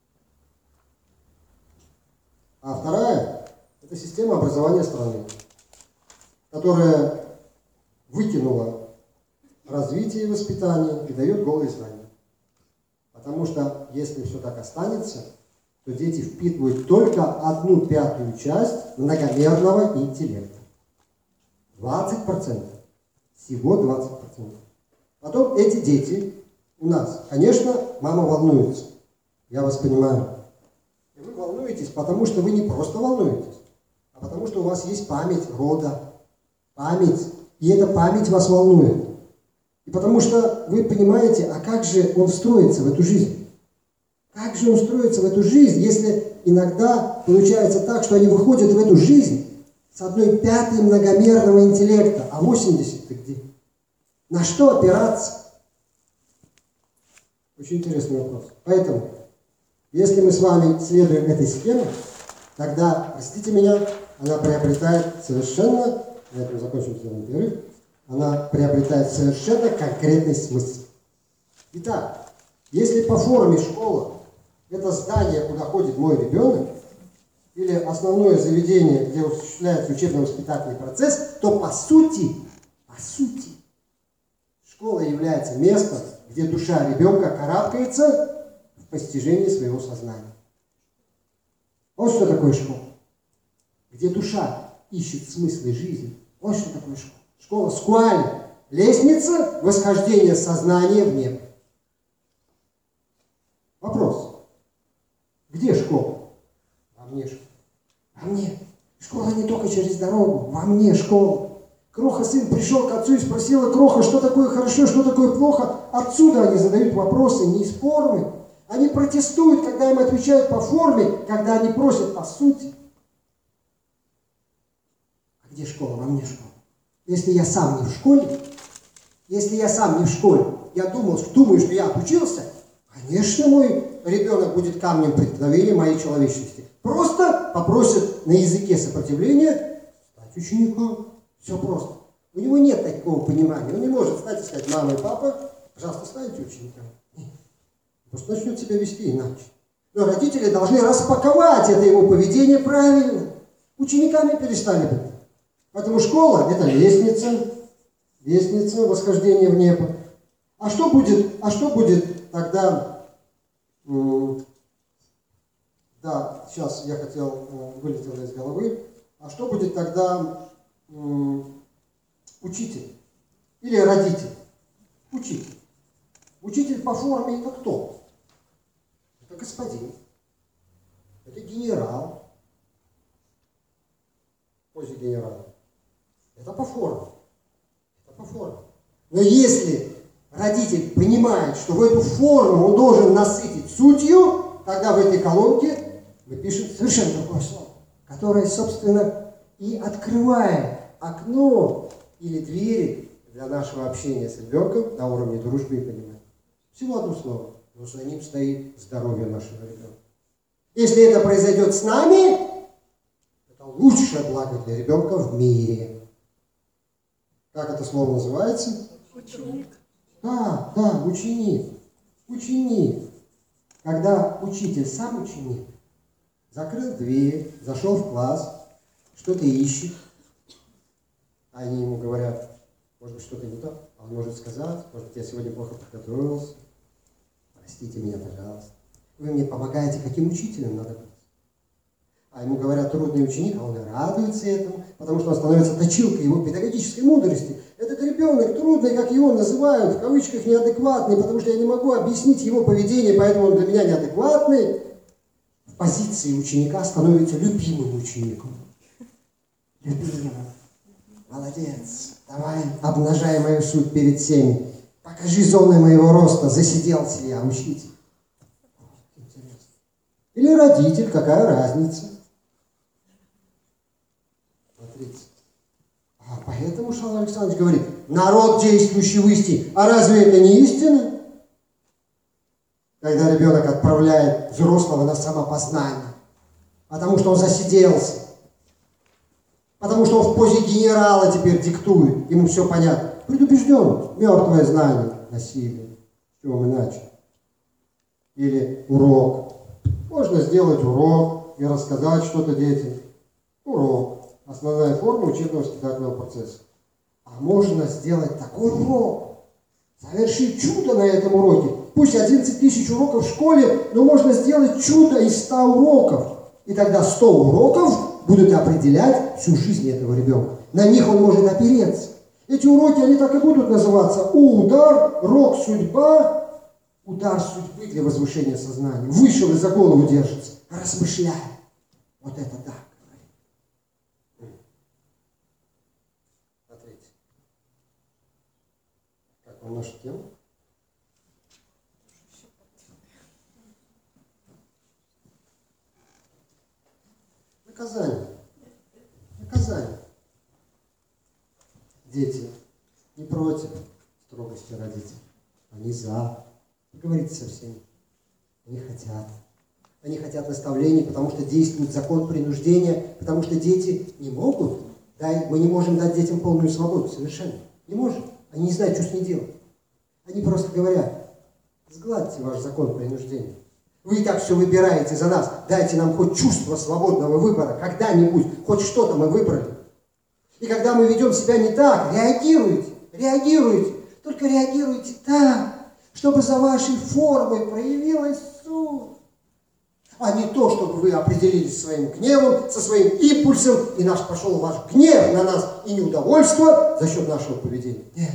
S2: А вторая – это система образования страны, которая выкинула развитие и воспитание и дает голые знания. Потому что если все так останется, то дети впитывают только одну пятую часть многомерного интеллекта. двадцать процентов. Всего двадцать процентов. Потом эти дети у нас, конечно, мама волнуется. Я вас понимаю. И вы волнуетесь, потому что вы не просто волнуетесь, а потому что у вас есть память рода. Память. И эта память вас волнует. И потому что вы понимаете, а как же он встроится в эту жизнь? Как же он встроится в эту жизнь, если иногда получается так, что они выходят в эту жизнь с одной пятой многомерного интеллекта, а восемьдесят-то где? На что опираться? Очень интересный вопрос. Поэтому, если мы с вами следуем этой схеме, тогда, простите меня, она приобретает совершенно, на этом закончим сделаем перерыв, она приобретает совершенно конкретный смысл. Итак, если по форме школа – это здание, куда ходит мой ребенок, или основное заведение, где осуществляется учебно-воспитательный процесс, то по сути, по сути, школа является местом, где душа ребенка карабкается в постижении своего сознания. Вот что такое школа. Где душа ищет смыслы жизни. Вот что такое школа. Школа скуаль. Лестница восхождения сознания в небо. Вопрос. Где школа? Во мне школа. Во мне. Школа не только через дорогу. Во мне школа. Кроха сын пришел к отцу и спросил: Кроха, что такое хорошо, что такое плохо? Отсюда они задают вопросы не из формы. Они протестуют, когда им отвечают по форме, когда они просят по сути. А где школа? Во мне школа. Если я сам не в школе, если я сам не в школе, я думал, думаю, что я отучился, конечно, мой ребенок будет камнем преткновения моей человечности. Просто попросит на языке сопротивления стать учеником. Все просто. У него нет такого понимания. Он не может встать и сказать: мама и папа, пожалуйста, станьте учениками. Нет. Просто начнет себя вести иначе. Но родители должны распаковать это его поведение правильно. Учениками перестали быть. Поэтому школа – это лестница, лестница восхождения в небо. А что будет, а что будет тогда... Да, сейчас я хотел, вылетело из головы. А что будет тогда учитель или родитель? Учитель. Учитель по форме это кто? Это господин. Это генерал. Позже генерала. Это по форме. Это по форме. Но если родитель понимает, что в эту форму он должен насытить сутью, тогда в этой колонке мы пишем совершенно другое слово, которое, собственно, и открывает окно или двери для нашего общения с ребенком на уровне дружбы и понимания. Всего одно слово, но за ним стоит здоровье нашего ребенка. Если это произойдет с нами, это лучшее благо для ребенка в мире. Как это слово называется?
S10: Ученик.
S2: Да, да, ученик. Ученик. Когда учитель сам ученик, закрыл дверь, зашел в класс, что-то ищет, а они ему говорят, может быть, что-то не так, а он может сказать, может быть, я сегодня плохо подготовился, простите меня, пожалуйста. Вы мне помогаете, каким учителем надо быть? А ему говорят, трудный ученик, а он и радуется этому, потому что он становится точилкой его педагогической мудрости. Этот ребенок трудный, как его называют, в кавычках неадекватный, потому что я не могу объяснить его поведение, поэтому он для меня неадекватный. В позиции ученика становится любимым учеником. Любимым. Молодец. Давай, обнажай мою суть перед всеми. Покажи зоны моего роста. Засиделся я, учитель. Интересно. Или родитель, какая разница? Смотрите. А поэтому Шалом Александрович говорит, народ, действующий в истине. А разве это не истина? Когда ребенок отправляет взрослого на самопознание. Потому что он засиделся. Потому что он в позе генерала теперь диктует. Ему все понятно. Предубежденность, мертвое знание, насилие. С чего иначе? Или урок. Можно сделать урок и рассказать что-то детям. Урок. Основная форма учебно-воспитательного процесса. А можно сделать такой урок. Совершить чудо на этом уроке. Пусть одиннадцать тысяч уроков в школе, но можно сделать чудо из ста уроков. И тогда сто уроков будут определять всю жизнь этого ребенка. На них он может опереться. Эти уроки, они так и будут называться. Удар, рок, судьба, удар судьбы для возвышения сознания. Вышел и за голову держится. Размышляй. Вот это да. Смотрите. Как вам наша тема? Наказание. Наказание. Дети не против строгости родителей. Они за. Поговорите со всеми. Они хотят. Они хотят наставлений, потому что действует закон принуждения, потому что дети не могут. Да, мы не можем дать детям полную свободу. Совершенно. Не можем. Они не знают, что с ней делать. Они просто говорят, сгладьте ваш закон принуждения. Вы и так все выбираете за нас. Дайте нам хоть чувство свободного выбора. Когда-нибудь хоть что-то мы выбрали. И когда мы ведем себя не так, реагируйте. Реагируйте. Только реагируйте так, чтобы за вашей формой проявилась суть. А не то, чтобы вы определились своим гневом, со своим импульсом, и наш пошел ваш гнев на нас и неудовольство за счет нашего поведения. Нет.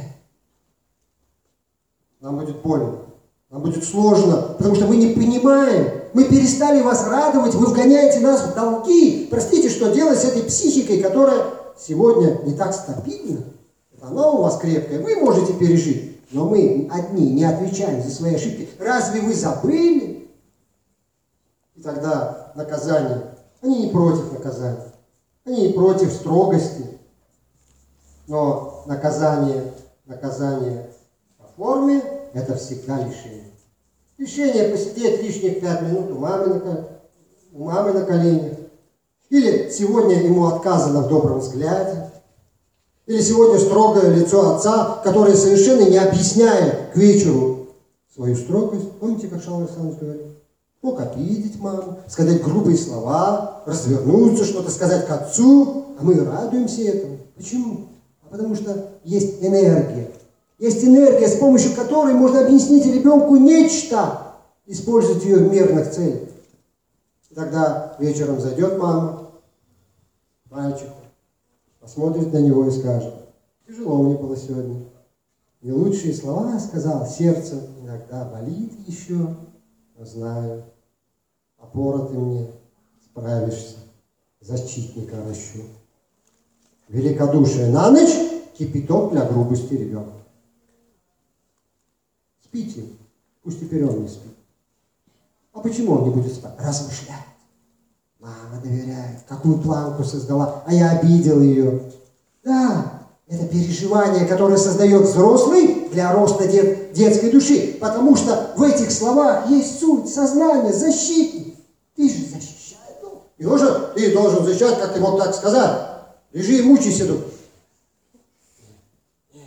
S2: Нам будет больно. Нам будет сложно, потому что мы не понимаем. Мы перестали вас радовать, вы вгоняете нас в долги. Простите, что делать с этой психикой, которая сегодня не так стабильна. Она у вас крепкая, вы можете пережить. Но мы одни не отвечаем за свои ошибки. Разве вы забыли? И тогда наказание. Они не против наказания. Они не против строгости. Но наказание, наказание по форме – это всегда лишение. Лишение посидеть лишних пять минут у мамы, на, у мамы на коленях. Или сегодня ему отказано в добром взгляде. Или сегодня строгое лицо отца, которое совершенно не объясняет к вечеру свою строгость. Помните, как Шалом Александрович говорил? Мог обидеть маму, сказать грубые слова, развернуться, что-то сказать к отцу, а мы радуемся этому. Почему? А потому что есть энергия. Есть энергия, с помощью которой можно объяснить ребенку нечто, использовать ее в мирных целях. И тогда вечером зайдет мама, мальчику, посмотрит на него и скажет, тяжело мне было сегодня. Не лучшие слова сказал, сердце иногда болит еще, знаю. Опора ты мне, справишься, защитника ращу. Великодушие на ночь, кипяток для грубости ребенка. Спите, пусть теперь он не спит. А почему он не будет спать? Размышляет. Мама доверяет, какую планку создала, а я обидел ее. Да, это переживание, которое создает взрослый для роста дет, детской души, потому что в этих словах есть суть, сознание, защитник. Ты же защищаешь. Ну, и должен, ты должен защищать, как ты мог так сказать. Лежи и мучайся тут. Нет.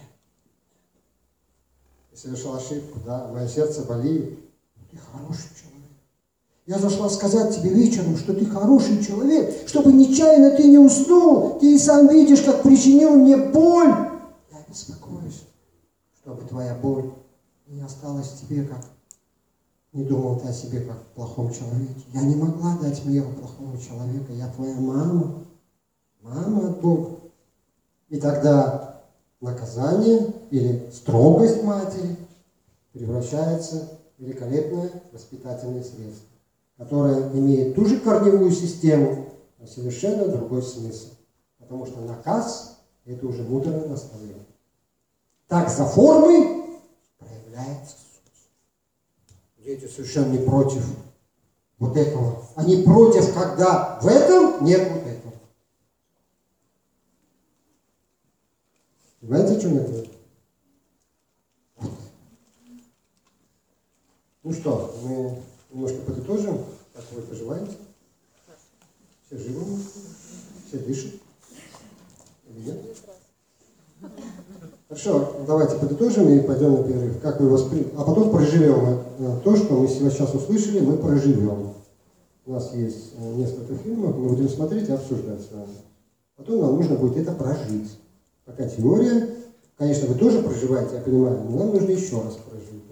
S2: Я совершил ошибку, да, мое сердце болит. Ты хороший человек. Я зашла сказать тебе вечером, что ты хороший человек, чтобы нечаянно ты не уснул. Ты и сам видишь, как причинил мне боль. Я беспокоюсь, чтобы твоя боль не осталась в тебе, как не думал ты о себе, как о плохом человеке. Я не могла дать миру плохого человека. Я твоя мама. Мама от Бога. И тогда наказание или строгость матери превращается в великолепное воспитательное средство, которая имеет ту же корневую систему, но совершенно другой смысл. Потому что наказ – это уже мудрое наставление. Так за формой проявляется суть. Дети совершенно не против вот этого. Они против, когда в этом нет вот этого. Понимаете, о чем я говорю? Ну что, мы немножко подытожим, как вы поживаете? Все живы? Все дышат? Или нет? Хорошо, давайте подытожим и пойдем на перерыв. Как вы воспри... А потом проживем то, что мы сейчас услышали, мы проживем. У нас есть несколько фильмов, мы будем смотреть и обсуждать с вами. Потом нам нужно будет это прожить. Пока теория, конечно, вы тоже проживаете, я понимаю, но нам нужно еще раз прожить.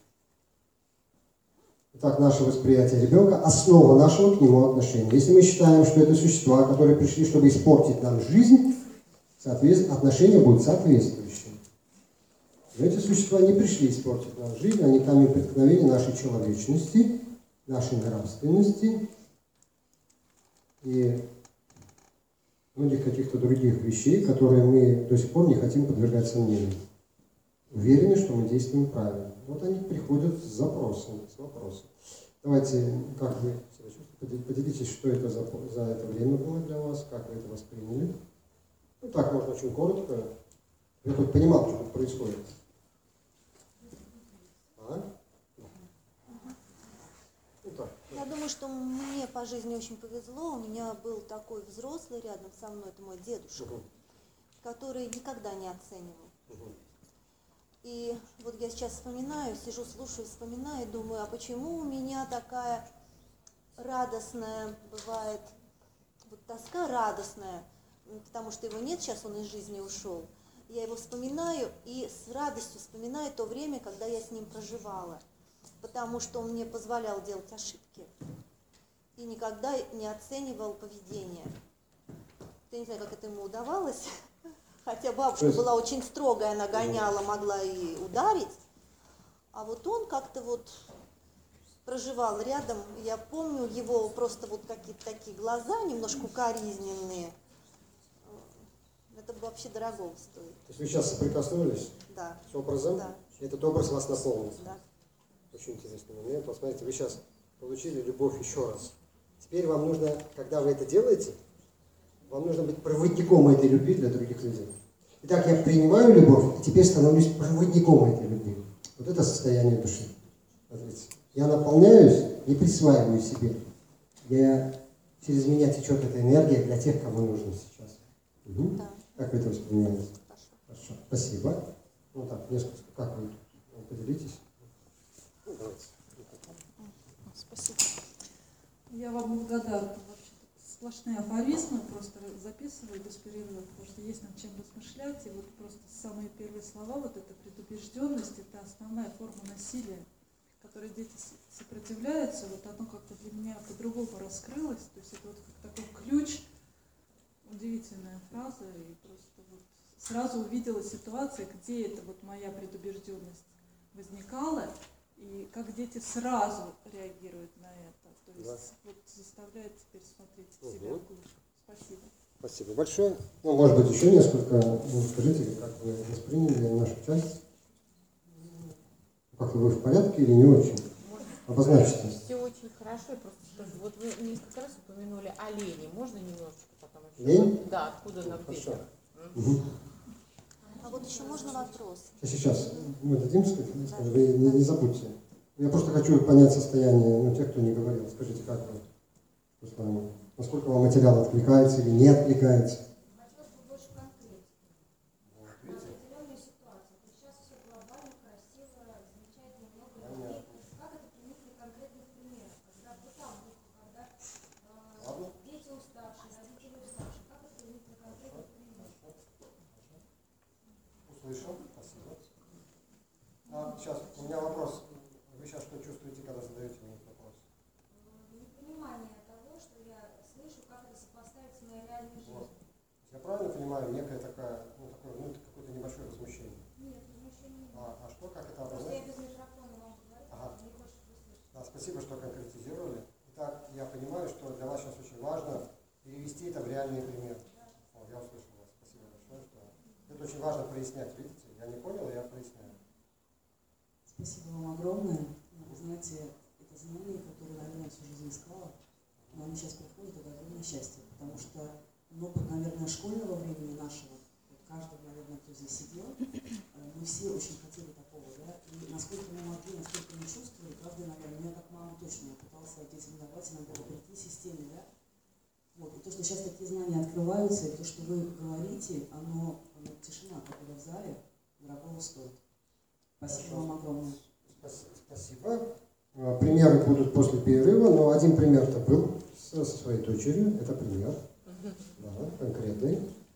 S2: Итак, наше восприятие ребенка – основа нашего к нему отношения. Если мы считаем, что это существа, которые пришли, чтобы испортить нам жизнь, соответственно, отношения будут соответствующие. Но эти существа не пришли испортить нам жизнь, они камень преткновения нашей человечности, нашей нравственности и многих каких-то других вещей, которые мы до сих пор не хотим подвергать сомнению. Уверены, что мы действуем правильно. Вот они приходят с запросом, с вопросом. Давайте, как вы себя чувствуете, поделитесь, что это за, за это время было для вас, как вы это восприняли. Ну, так можно очень коротко. Я хоть понимал, что тут происходит. А? Ну, так.
S9: Я думаю, что мне по жизни очень повезло. У меня был такой взрослый рядом со мной, это мой дедушка, угу. который никогда не оценивал. Угу. И вот я сейчас вспоминаю, сижу, слушаю, вспоминаю, думаю, а почему у меня такая радостная бывает, вот тоска радостная, потому что его нет, сейчас он из жизни ушел. Я его вспоминаю и с радостью вспоминаю то время, когда я с ним проживала, потому что он мне позволял делать ошибки и никогда не оценивал поведение. Я не знаю, как это ему удавалось. Хотя бабушка есть... была очень строгая, она гоняла, могла и ударить. А вот он как-то вот проживал рядом. Я помню его просто вот какие-то такие глаза, немножко укоризненные. Это вообще дорого стоит.
S2: То есть вы сейчас соприкоснулись
S9: да.
S2: с образом?
S9: Да.
S2: Этот образ вас наполнил?
S9: Да.
S2: Очень интересный момент. Вот смотрите, вы сейчас получили любовь еще раз. Теперь вам нужно, когда вы это делаете, вам нужно быть проводником этой любви для других людей. Итак, я принимаю любовь, и теперь становлюсь проводником этой любви. Вот это состояние души. Смотрите. Я наполняюсь, не присваиваю себе. Я, через меня течет эта энергия для тех, кому нужно сейчас. Угу. Да. Как вы это воспринимаете? Хорошо. Хорошо. Спасибо. Ну так, несколько. Как вы поделитесь? Ну, давайте.
S10: Спасибо. Я вам благодарна. Сплошные афоризмы, просто записываю без перерыва, потому что есть над чем размышлять. И вот просто самые первые слова, вот эта предубежденность, это основная форма насилия, которой дети сопротивляются. Вот оно как-то для меня по-другому раскрылось. То есть это вот как такой ключ, удивительная фраза. И просто вот сразу увидела ситуацию, где эта вот моя предубежденность возникала. как дети сразу реагируют на это. То есть
S1: Да.
S10: вот заставляет теперь смотреть в
S1: Мгм.
S10: себя глубже. Спасибо.
S1: Спасибо большое.
S2: Ну, может быть, еще несколько, ну, скажите, как вы восприняли нашу часть? Как вы в порядке или не очень? Обозначьте.
S4: Все очень хорошо, я просто скажу. Вот вы несколько раз упомянули о лени. Можно немножечко потом еще?
S2: Лень?
S4: Да, откуда нам
S1: Хорошо.
S4: ветер?
S2: Угу.
S9: А вот еще можно вопрос?
S2: Сейчас мы дадим сказать, вы не, не забудьте. Я просто хочу понять состояние, ну, тех, кто не говорил. Скажите, как вы? Что с вами? Насколько вам материал откликается или не откликается?
S11: Хотелось бы больше конкретики. Определенные ситуации. Вот сейчас все глобально, красиво, замечательно, много людей. Как это применить на конкретных примерах? Когда бытовуха, когда э, дети уставшие, родители уставшие. Как это применить на конкретных примерах?
S2: Услышал? Спасибо. А, сейчас, у меня вопрос. Вы сейчас что чувствуете, когда задаете мне этот вопрос?
S11: Непонимание того, что я слышу, как это сопоставить с моей реальной жизнью.
S2: Вот. Я правильно понимаю, некая такая, ну, такое, ну, какое-то небольшое возмущение?
S11: Нет, возмущения нет.
S2: А, а что, как это
S11: Просто я
S2: обозначить?
S11: без микрофона вам говорю,
S2: Ага.
S11: не хочешь услышать.
S2: Да, спасибо, что конкретизировали. Итак, я понимаю, что для вас сейчас очень важно перевести это в реальный пример. Вот, я услышал вас. Спасибо большое. Что... Это очень важно прояснять, видите? Я не понял, я проясняю.
S12: Спасибо вам огромное. Вы знаете, это знание, которое, наверное, всю жизнь искала, но оно сейчас приходит, это огромное счастье, потому что, ну, опыт, наверное, школьного времени нашего, вот каждый, наверное, кто здесь сидел, мы все очень хотели такого, да, и насколько мы могли, насколько мы чувствовали, каждый, наверное, меня как мама точно, я пыталась своим детям давать, иногда прийти системе, да, вот, и то, что сейчас такие знания открываются, и то, что вы говорите, оно, оно тишина, которая в зале, дорогого стоит. Спасибо вам огромное.
S2: Спасибо. А, Примеры будут после перерыва, но один пример-то был со, со своей дочерью. Это пример. Да, конкретный.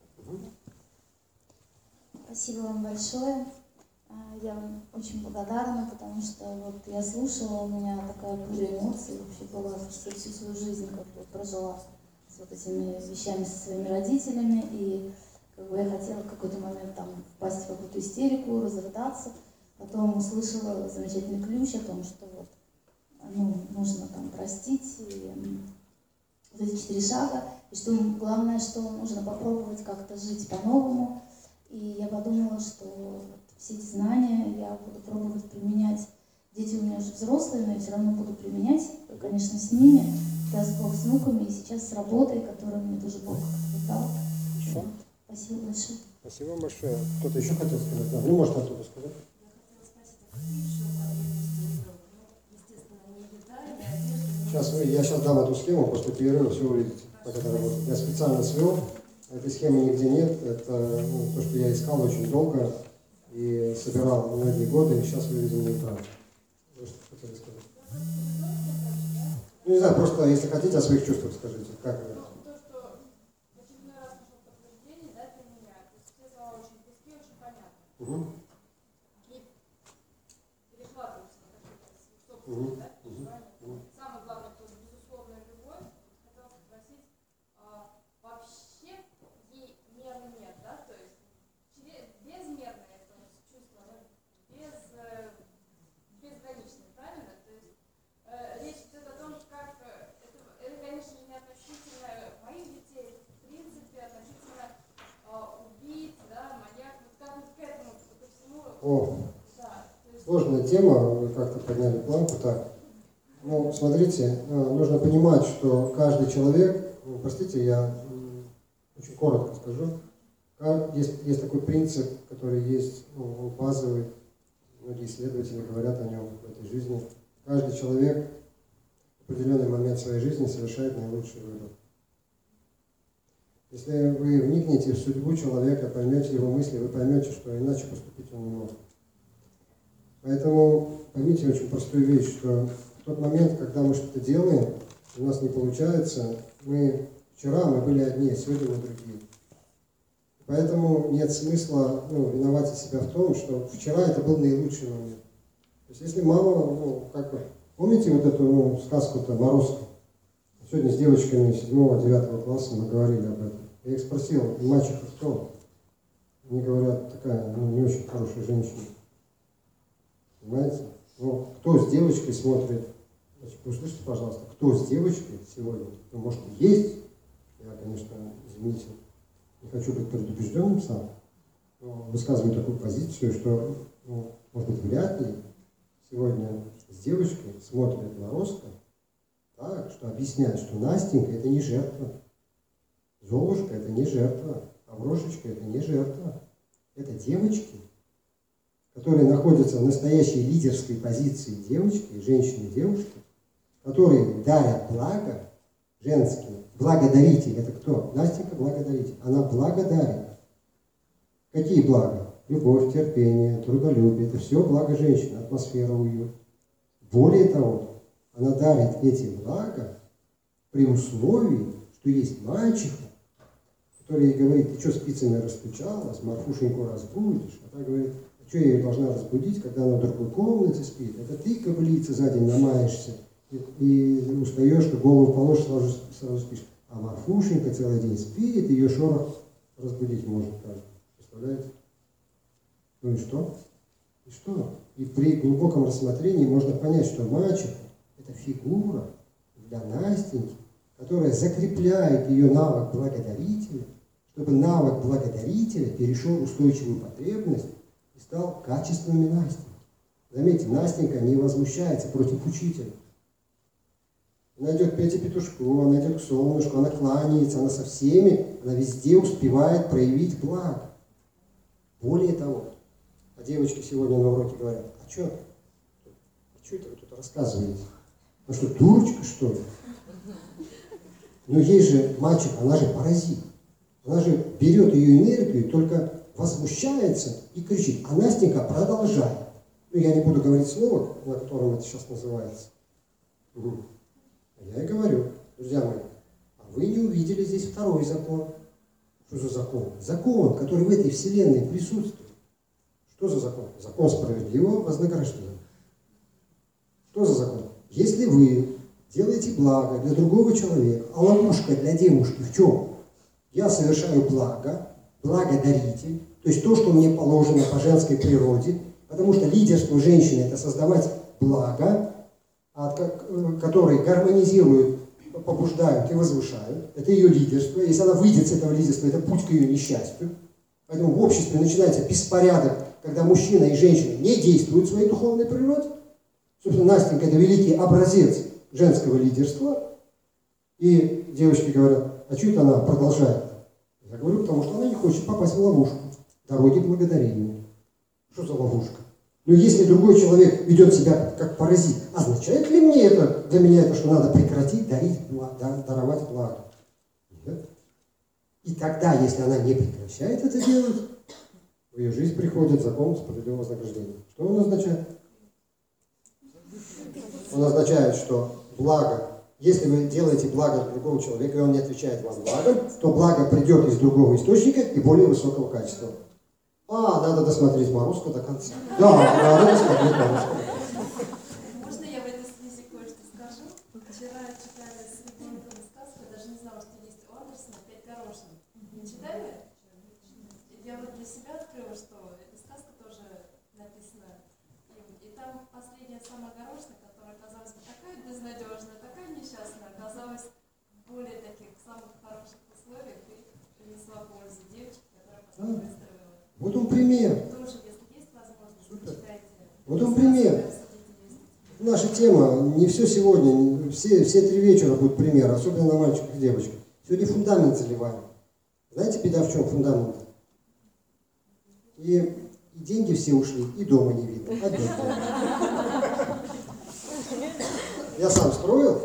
S13: Спасибо вам большое. А, Я вам очень благодарна, потому что вот я слушала, у меня такая буря эмоций вообще была всю, всю свою жизнь, как бы прожила с вот этими вещами со своими родителями, и как бы я хотела в какой-то момент там впасть в какую-то истерику, разрыдаться. Потом услышала замечательный ключ о том, что вот, ну, нужно там простить, и м, вот эти четыре шага, и что главное, что нужно попробовать как-то жить по-новому. И я подумала, что вот все эти знания я буду пробовать применять. Дети у меня уже взрослые, но я все равно буду применять, конечно, с ними, даст Бог с внуками, и сейчас с работой, которую мне тоже Бог как-то дал. Вот. Спасибо большое.
S2: Спасибо вам большое. Кто-то еще хотел сказать? Да, ну, может, оттуда сказать. Сейчас вы, я сейчас дам эту схему, после перерыва все увидите, как это работает. Я специально свел, этой схемы нигде нет. Это ну, то, что я искал очень долго и собирал многие годы, и сейчас выведем на экран. Вы что хотели сказать? Ну, не знаю, просто если хотите о своих чувствах скажите. Как вы?
S11: То, что в очередной раз нашел подтверждение, да, для меня, то есть все слова очень близки, очень понятны.
S2: Угу.
S11: И перехватываются на какие-то
S2: Угу.
S11: собственные, да, переживания. Самое главное, это безусловная любовь. Хотела спросить, а, вообще ей меры нет, да, то есть через- безмерное это чувство, оно без, э, безграничное, правильно? То есть э, речь идет о том, как э, это, это, конечно, не относительно моих детей, в принципе, относительно э, убийц, да, маньяк, вот как вот к этому, ко всему.
S2: О,
S11: Да, то есть,
S2: сложная тема, вы как-то подняли планку так. Ну, смотрите, э, нужно понимать, что каждый человек, ну, простите, я м, очень коротко скажу, ка- есть, есть такой принцип, который есть, ну, он базовый, многие исследователи говорят о нем в этой жизни. Каждый человек в определенный момент своей жизни совершает наилучший выбор. Если вы вникнете в судьбу человека, поймете его мысли, вы поймете, что иначе поступить он не может. Поэтому поймите очень простую вещь, что в тот момент, когда мы что-то делаем, у нас не получается, мы вчера мы были одни, а сегодня мы другие. Поэтому нет смысла ну, виноватить себя в том, что вчера это был наилучший момент. То есть если мама, ну, как бы, помните вот эту ну, сказку-то «Морозко»? Сегодня с девочками седьмого-девятого класса мы говорили об этом. Я их спросил, мачеха кто? Они говорят, такая, ну, не очень хорошая женщина. Понимаете? Ну, кто с девочкой смотрит, значит, услышите, пожалуйста, кто с девочкой сегодня, ну, может, и есть, я, конечно, извините, не хочу быть предубежденным сам, но высказываю такую позицию, что, ну, может быть, вряд ли сегодня с девочкой смотрят на Ростка так, что объясняют, что Настенька это не жертва, Золушка это не жертва, Аврошечка это не жертва. Это девочки, которые находятся в настоящей лидерской позиции девочки, женщины-девушки, которые дарят благо женские. Благодаритель это кто? Настенька благодаритель. Она благодарит. Какие блага? Любовь, терпение, трудолюбие. Это все благо женщины, атмосфера, уют. Более того, она дарит эти блага при условии, что есть мальчика, который ей говорит: ты что спицами расстучалась, Марфушеньку разбудишь? А та говорит: а что я ее должна разбудить, когда она в другой комнате спит? Это ты, кобылица, за день намаешься и, и устаешь, что голову положишь, сразу, сразу спишь. А Марфушенька целый день спит, ее шорох разбудить может. Как? Представляете? Ну и что? И что? И при глубоком рассмотрении можно понять, что мачеха – это фигура для Настеньки, которая закрепляет ее навык благодарителя, чтобы навык благодарителя перешел в устойчивую потребность и стал качественными Настенькой. Заметьте, Настенька не возмущается против учителя. Она идет к Пете Петушку, она идет к солнышку, она кланяется, она со всеми, она везде успевает проявить благо. Более того, а девочки сегодня на уроке говорят: а что, а что это вы тут рассказываете? Ну что, дурочка, что ли? Но есть же мальчик, она же паразит. Она же берет ее энергию, только возмущается и кричит. А Настенька продолжает. Ну, я не буду говорить слово, на котором это сейчас называется. Угу. Я и говорю: друзья мои, а вы не увидели здесь второй закон. Что за закон? Закон, который в этой вселенной присутствует. Что за закон? Закон справедливого вознаграждения. Что за закон? Если вы делаете благо для другого человека, а ловушка для девушки в чем? Я совершаю благо, благодаритель, то есть то, что мне положено по женской природе, потому что лидерство женщины – это создавать благо, которые гармонизируют, побуждают и возвышают. Это ее лидерство. Если она выйдет с этого лидерства, это путь к ее несчастью. Поэтому в обществе начинается беспорядок, когда мужчина и женщина не действуют в своей духовной природе. Собственно, Настенька – это великий образец женского лидерства. И девочки говорят: а что это она продолжает? Я говорю: потому что она не хочет попасть в ловушку дороги благодарения. Что за ловушка? Но если другой человек ведет себя как, как паразит, означает ли мне это, для меня это, что надо прекратить дарить, даровать благо? Нет. И тогда, если она не прекращает это делать, в ее жизнь приходит закон справедливого вознаграждения. Что он означает? Он означает, что благо, если вы делаете благо для другого человека, и он не отвечает вам благом, то благо придет из другого источника и более высокого качества. А, надо досмотреть Морозко до конца. Да, надо досмотреть Морозко.
S11: Можно я в этой связи кое-что скажу? Вчера читали с ребенком сказку, я даже не знала, что есть у Андерсона «Пять горошин». Не читали? Я вот для себя открыла, что эта сказка тоже написана им. И там последняя самая горошина, которая казалась бы такая безнадежная, такая несчастная, оказалась в более таких самых хороших условиях и принесла пользу девочке, которая потом выстроила.
S2: Вот он пример.
S11: Тоже, если есть возможность, читайте.
S2: Вот он пример. Наша тема, не все сегодня, все, все три вечера будут примеры, особенно на мальчиках и девочках. Сегодня фундамент заливаем. Знаете, беда в чем фундамент? И, и деньги все ушли, и дома не видно. Обидно. Я сам строил,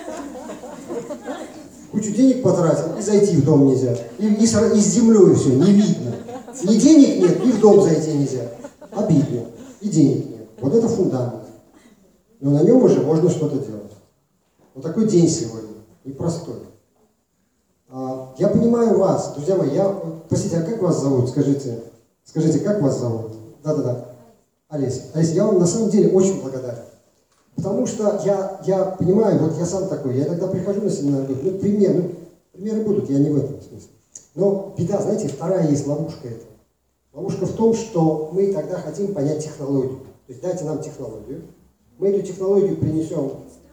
S2: кучу денег потратил, и зайти в дом нельзя. И, и, с, и с землей все, не видно. Ни денег нет, и в дом зайти нельзя. Обидно. И денег нет. Вот это фундамент. Но на нем уже можно что-то делать. Вот такой день сегодня. Непростой. А, я понимаю вас, друзья мои. Я, простите, а как вас зовут? Скажите. Скажите, как вас зовут? Да-да-да. Олеся. Олеся, я вам на самом деле очень благодарен. Потому что я, я понимаю, вот я сам такой. Я иногда прихожу на семинар, говорю: ну, пример, ну, примеры будут, я не в этом смысле. Но беда, знаете, вторая есть ловушка этого. Ловушка в том, что мы тогда хотим понять технологию. То есть дайте нам технологию, Мы эту технологию принесем.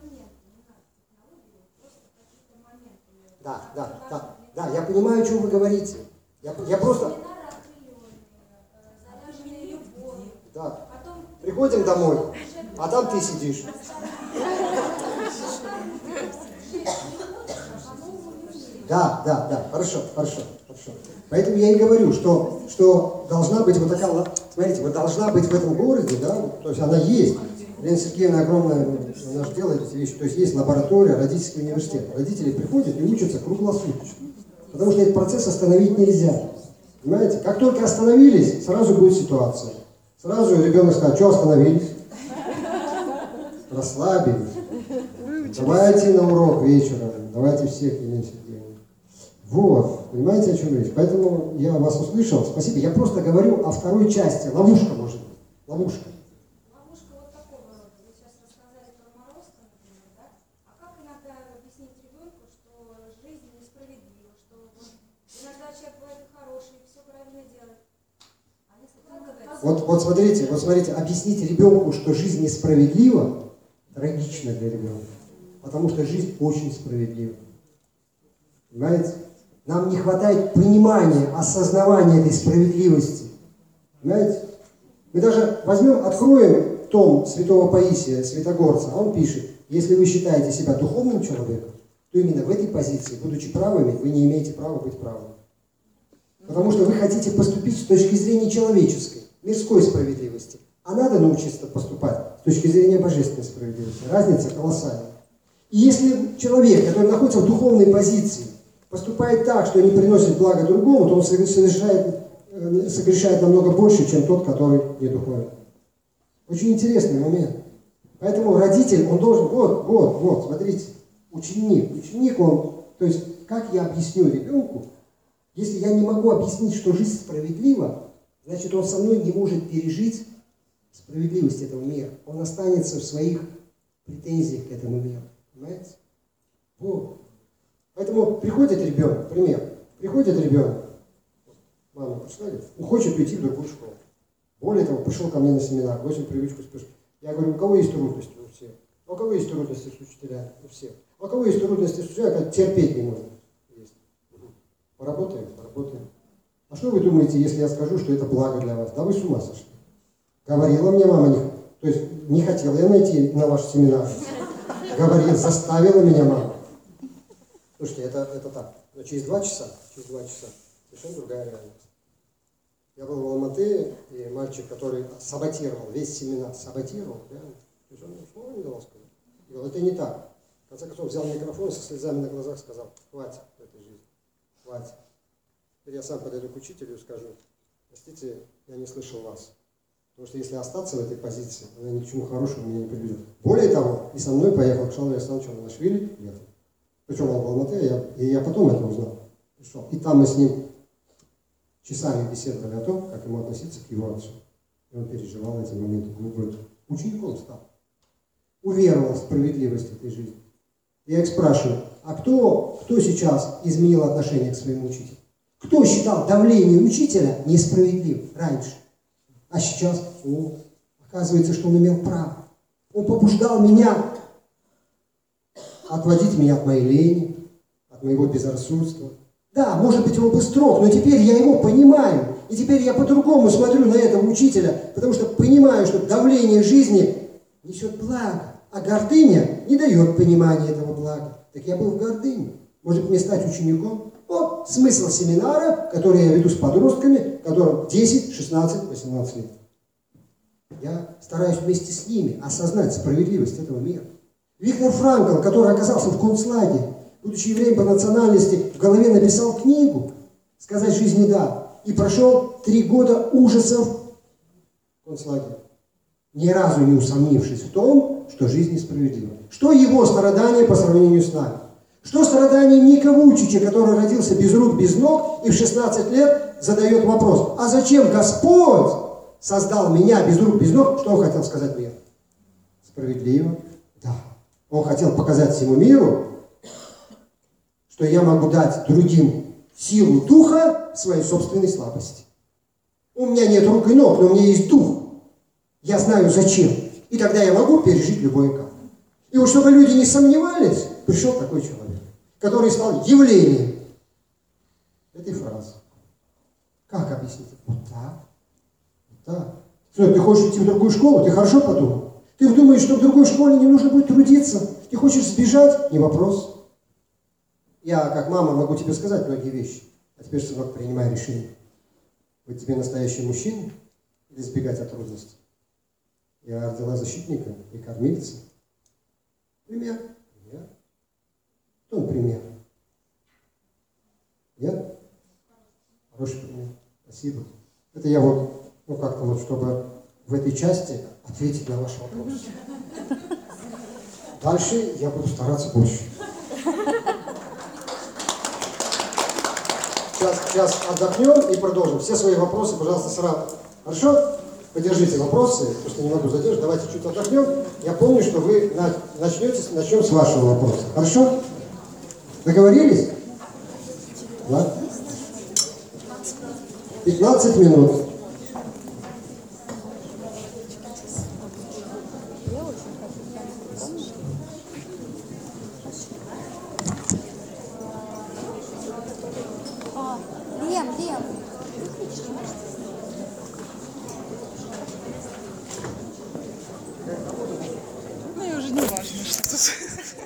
S2: Да, да, да, да, я понимаю, о чем вы говорите. Я, я просто... Да. Приходим домой, а там ты сидишь. Да, да, да, хорошо, хорошо, хорошо. Поэтому я и говорю, что, что должна быть вот такая, смотрите, вот должна быть в этом городе, да, то есть она есть. Елена Сергеевна огромная, она же делает эти вещи, то есть есть лаборатория, родительский университет. Родители приходят и учатся круглосуточно, потому что этот процесс остановить нельзя. Понимаете? Как только остановились, сразу будет ситуация. Сразу ребенок скажет, что остановились? Расслабились. Давайте на урок вечером, давайте всех, Елена Сергеевна. Вот, понимаете, о чем речь? Поэтому я вас услышал, спасибо. Я просто говорю о второй части, ловушка может быть, ловушка.
S11: Ловушка вот такого рода. Вы сейчас рассказали про Морозко, например, да? А как иногда объяснить ребенку, что жизнь несправедлива, что иногда человек бывает хороший, все правильно делает? А если как
S2: Вот, вот смотрите, вот смотрите, объясните ребенку, что жизнь несправедлива, трагично для ребенка. Потому что жизнь очень справедлива. Понимаете? Нам не хватает понимания, осознавания этой справедливости. Понимаете? Мы даже возьмем, откроем том святого Паисия, Святогорца, а он пишет, если вы считаете себя духовным человеком, то именно в этой позиции, будучи правыми, вы не имеете права быть правыми. Потому что вы хотите поступить с точки зрения человеческой, мирской справедливости. А надо научиться поступать с точки зрения божественной справедливости. Разница колоссальная. И если человек, который находится в духовной позиции, поступает так, что не приносит благо другому, то он совершает, согрешает намного больше, чем тот, который не духовен. Очень интересный момент. Поэтому родитель, он должен, вот, вот, вот, смотрите, ученик. Ученик, он, то есть, как я объясню ребенку, если я не могу объяснить, что жизнь справедлива, значит, он со мной не может пережить справедливость этого мира. Он останется в своих претензиях к этому миру. Понимаете? Вот. Поэтому приходит ребенок, пример, приходит ребенок, мама пришла, говорит, он хочет уйти в другую школу. Более того, пришел ко мне на семинар, бросил привычку спрашивать. Я говорю, у кого есть трудности? У всех. А у кого есть трудности с учителями? У всех. А у кого есть трудности с учителями? Терпеть не может. Есть. Поработаем? Поработаем. А что вы думаете, если я скажу, что это благо для вас? Да вы с ума сошли. Говорила мне мама, не, то есть не хотела я найти на ваш семинар. Говорила, заставила меня мама. Слушайте, это, это так. Но через два часа, через два часа совершенно другая реальность. Я был в Алматы, и мальчик, который саботировал весь семинар, саботировал, реально. То есть он слова не давал сказать. И говорил, это не так. В конце концов взял микрофон и со слезами на глазах сказал, хватит в этой жизни, хватит. Теперь я сам подойду к учителю и скажу, простите, я не слышал вас. Потому что если остаться в этой позиции, она ни к чему хорошему меня не приведет. Более того, и со мной поехал к Шалу Александровичу Ананашвили, причем он в Алматы, и я, и я потом это узнал. Пришел. И там мы с ним часами беседовали о том, как ему относиться к его отцу. И он переживал эти моменты глубоко. Учеником стал. Уверовал в справедливость этой жизни. Я их спрашиваю, а кто, кто сейчас изменил отношение к своему учителю? Кто считал давление учителя несправедливым раньше? А сейчас, о, оказывается, что он имел право. Он побуждал меня отводить меня от моей лени, от моего безрассудства. Да, может быть, он был строг, но теперь я его понимаю. И теперь я по-другому смотрю на этого учителя, потому что понимаю, что давление жизни несет благо, а гордыня не дает понимания этого блага. Так я был в гордыне. Может мне стать учеником? Вот смысл семинара, который я веду с подростками, которым десять, шестнадцать, восемнадцать лет. Я стараюсь вместе с ними осознать справедливость этого мира. Виктор Франкл, который оказался в концлагере, будучи евреем по национальности, в голове написал книгу «Сказать жизни да» и прошел три года ужасов в концлагере, ни разу не усомнившись в том, что жизнь несправедлива. Что его страдания по сравнению с нами? Что страдания Ника Вучича, который родился без рук, без ног и в шестнадцать лет задает вопрос, а зачем Господь создал меня без рук, без ног? Что он хотел сказать миру? Справедливо? Да. Он хотел показать всему миру, что я могу дать другим силу духа в своей собственной слабости. У меня нет рук и ног, но у меня есть дух. Я знаю зачем. И тогда я могу пережить любой этап. И вот чтобы люди не сомневались, пришел такой человек, который стал явлением этой фразы. Как объяснить? Вот так. Вот так. Что, ты хочешь идти в другую школу? Ты хорошо подумал? Ты думаешь, что в другой школе не нужно будет трудиться? Ты хочешь сбежать? Не вопрос. Я, как мама, могу тебе сказать многие вещи. А теперь, сынок, принимай решение. Быть тебе настоящий мужчина или сбегать от трудностей? Я родила защитника и кормильца. Пример. Пример. Кто он пример? Нет? Хороший пример. Спасибо. Это я вот, ну как-то вот, чтобы в этой части ответить на ваш вопрос. Дальше я буду стараться больше. Сейчас, сейчас отдохнем и продолжим. Все свои вопросы, пожалуйста, сразу. Хорошо? Подержите вопросы, потому что не могу задержать. Давайте чуть отдохнем. Я помню, что вы начнете, начнем с вашего вопроса. Хорошо? Договорились? Да? пятнадцать минут.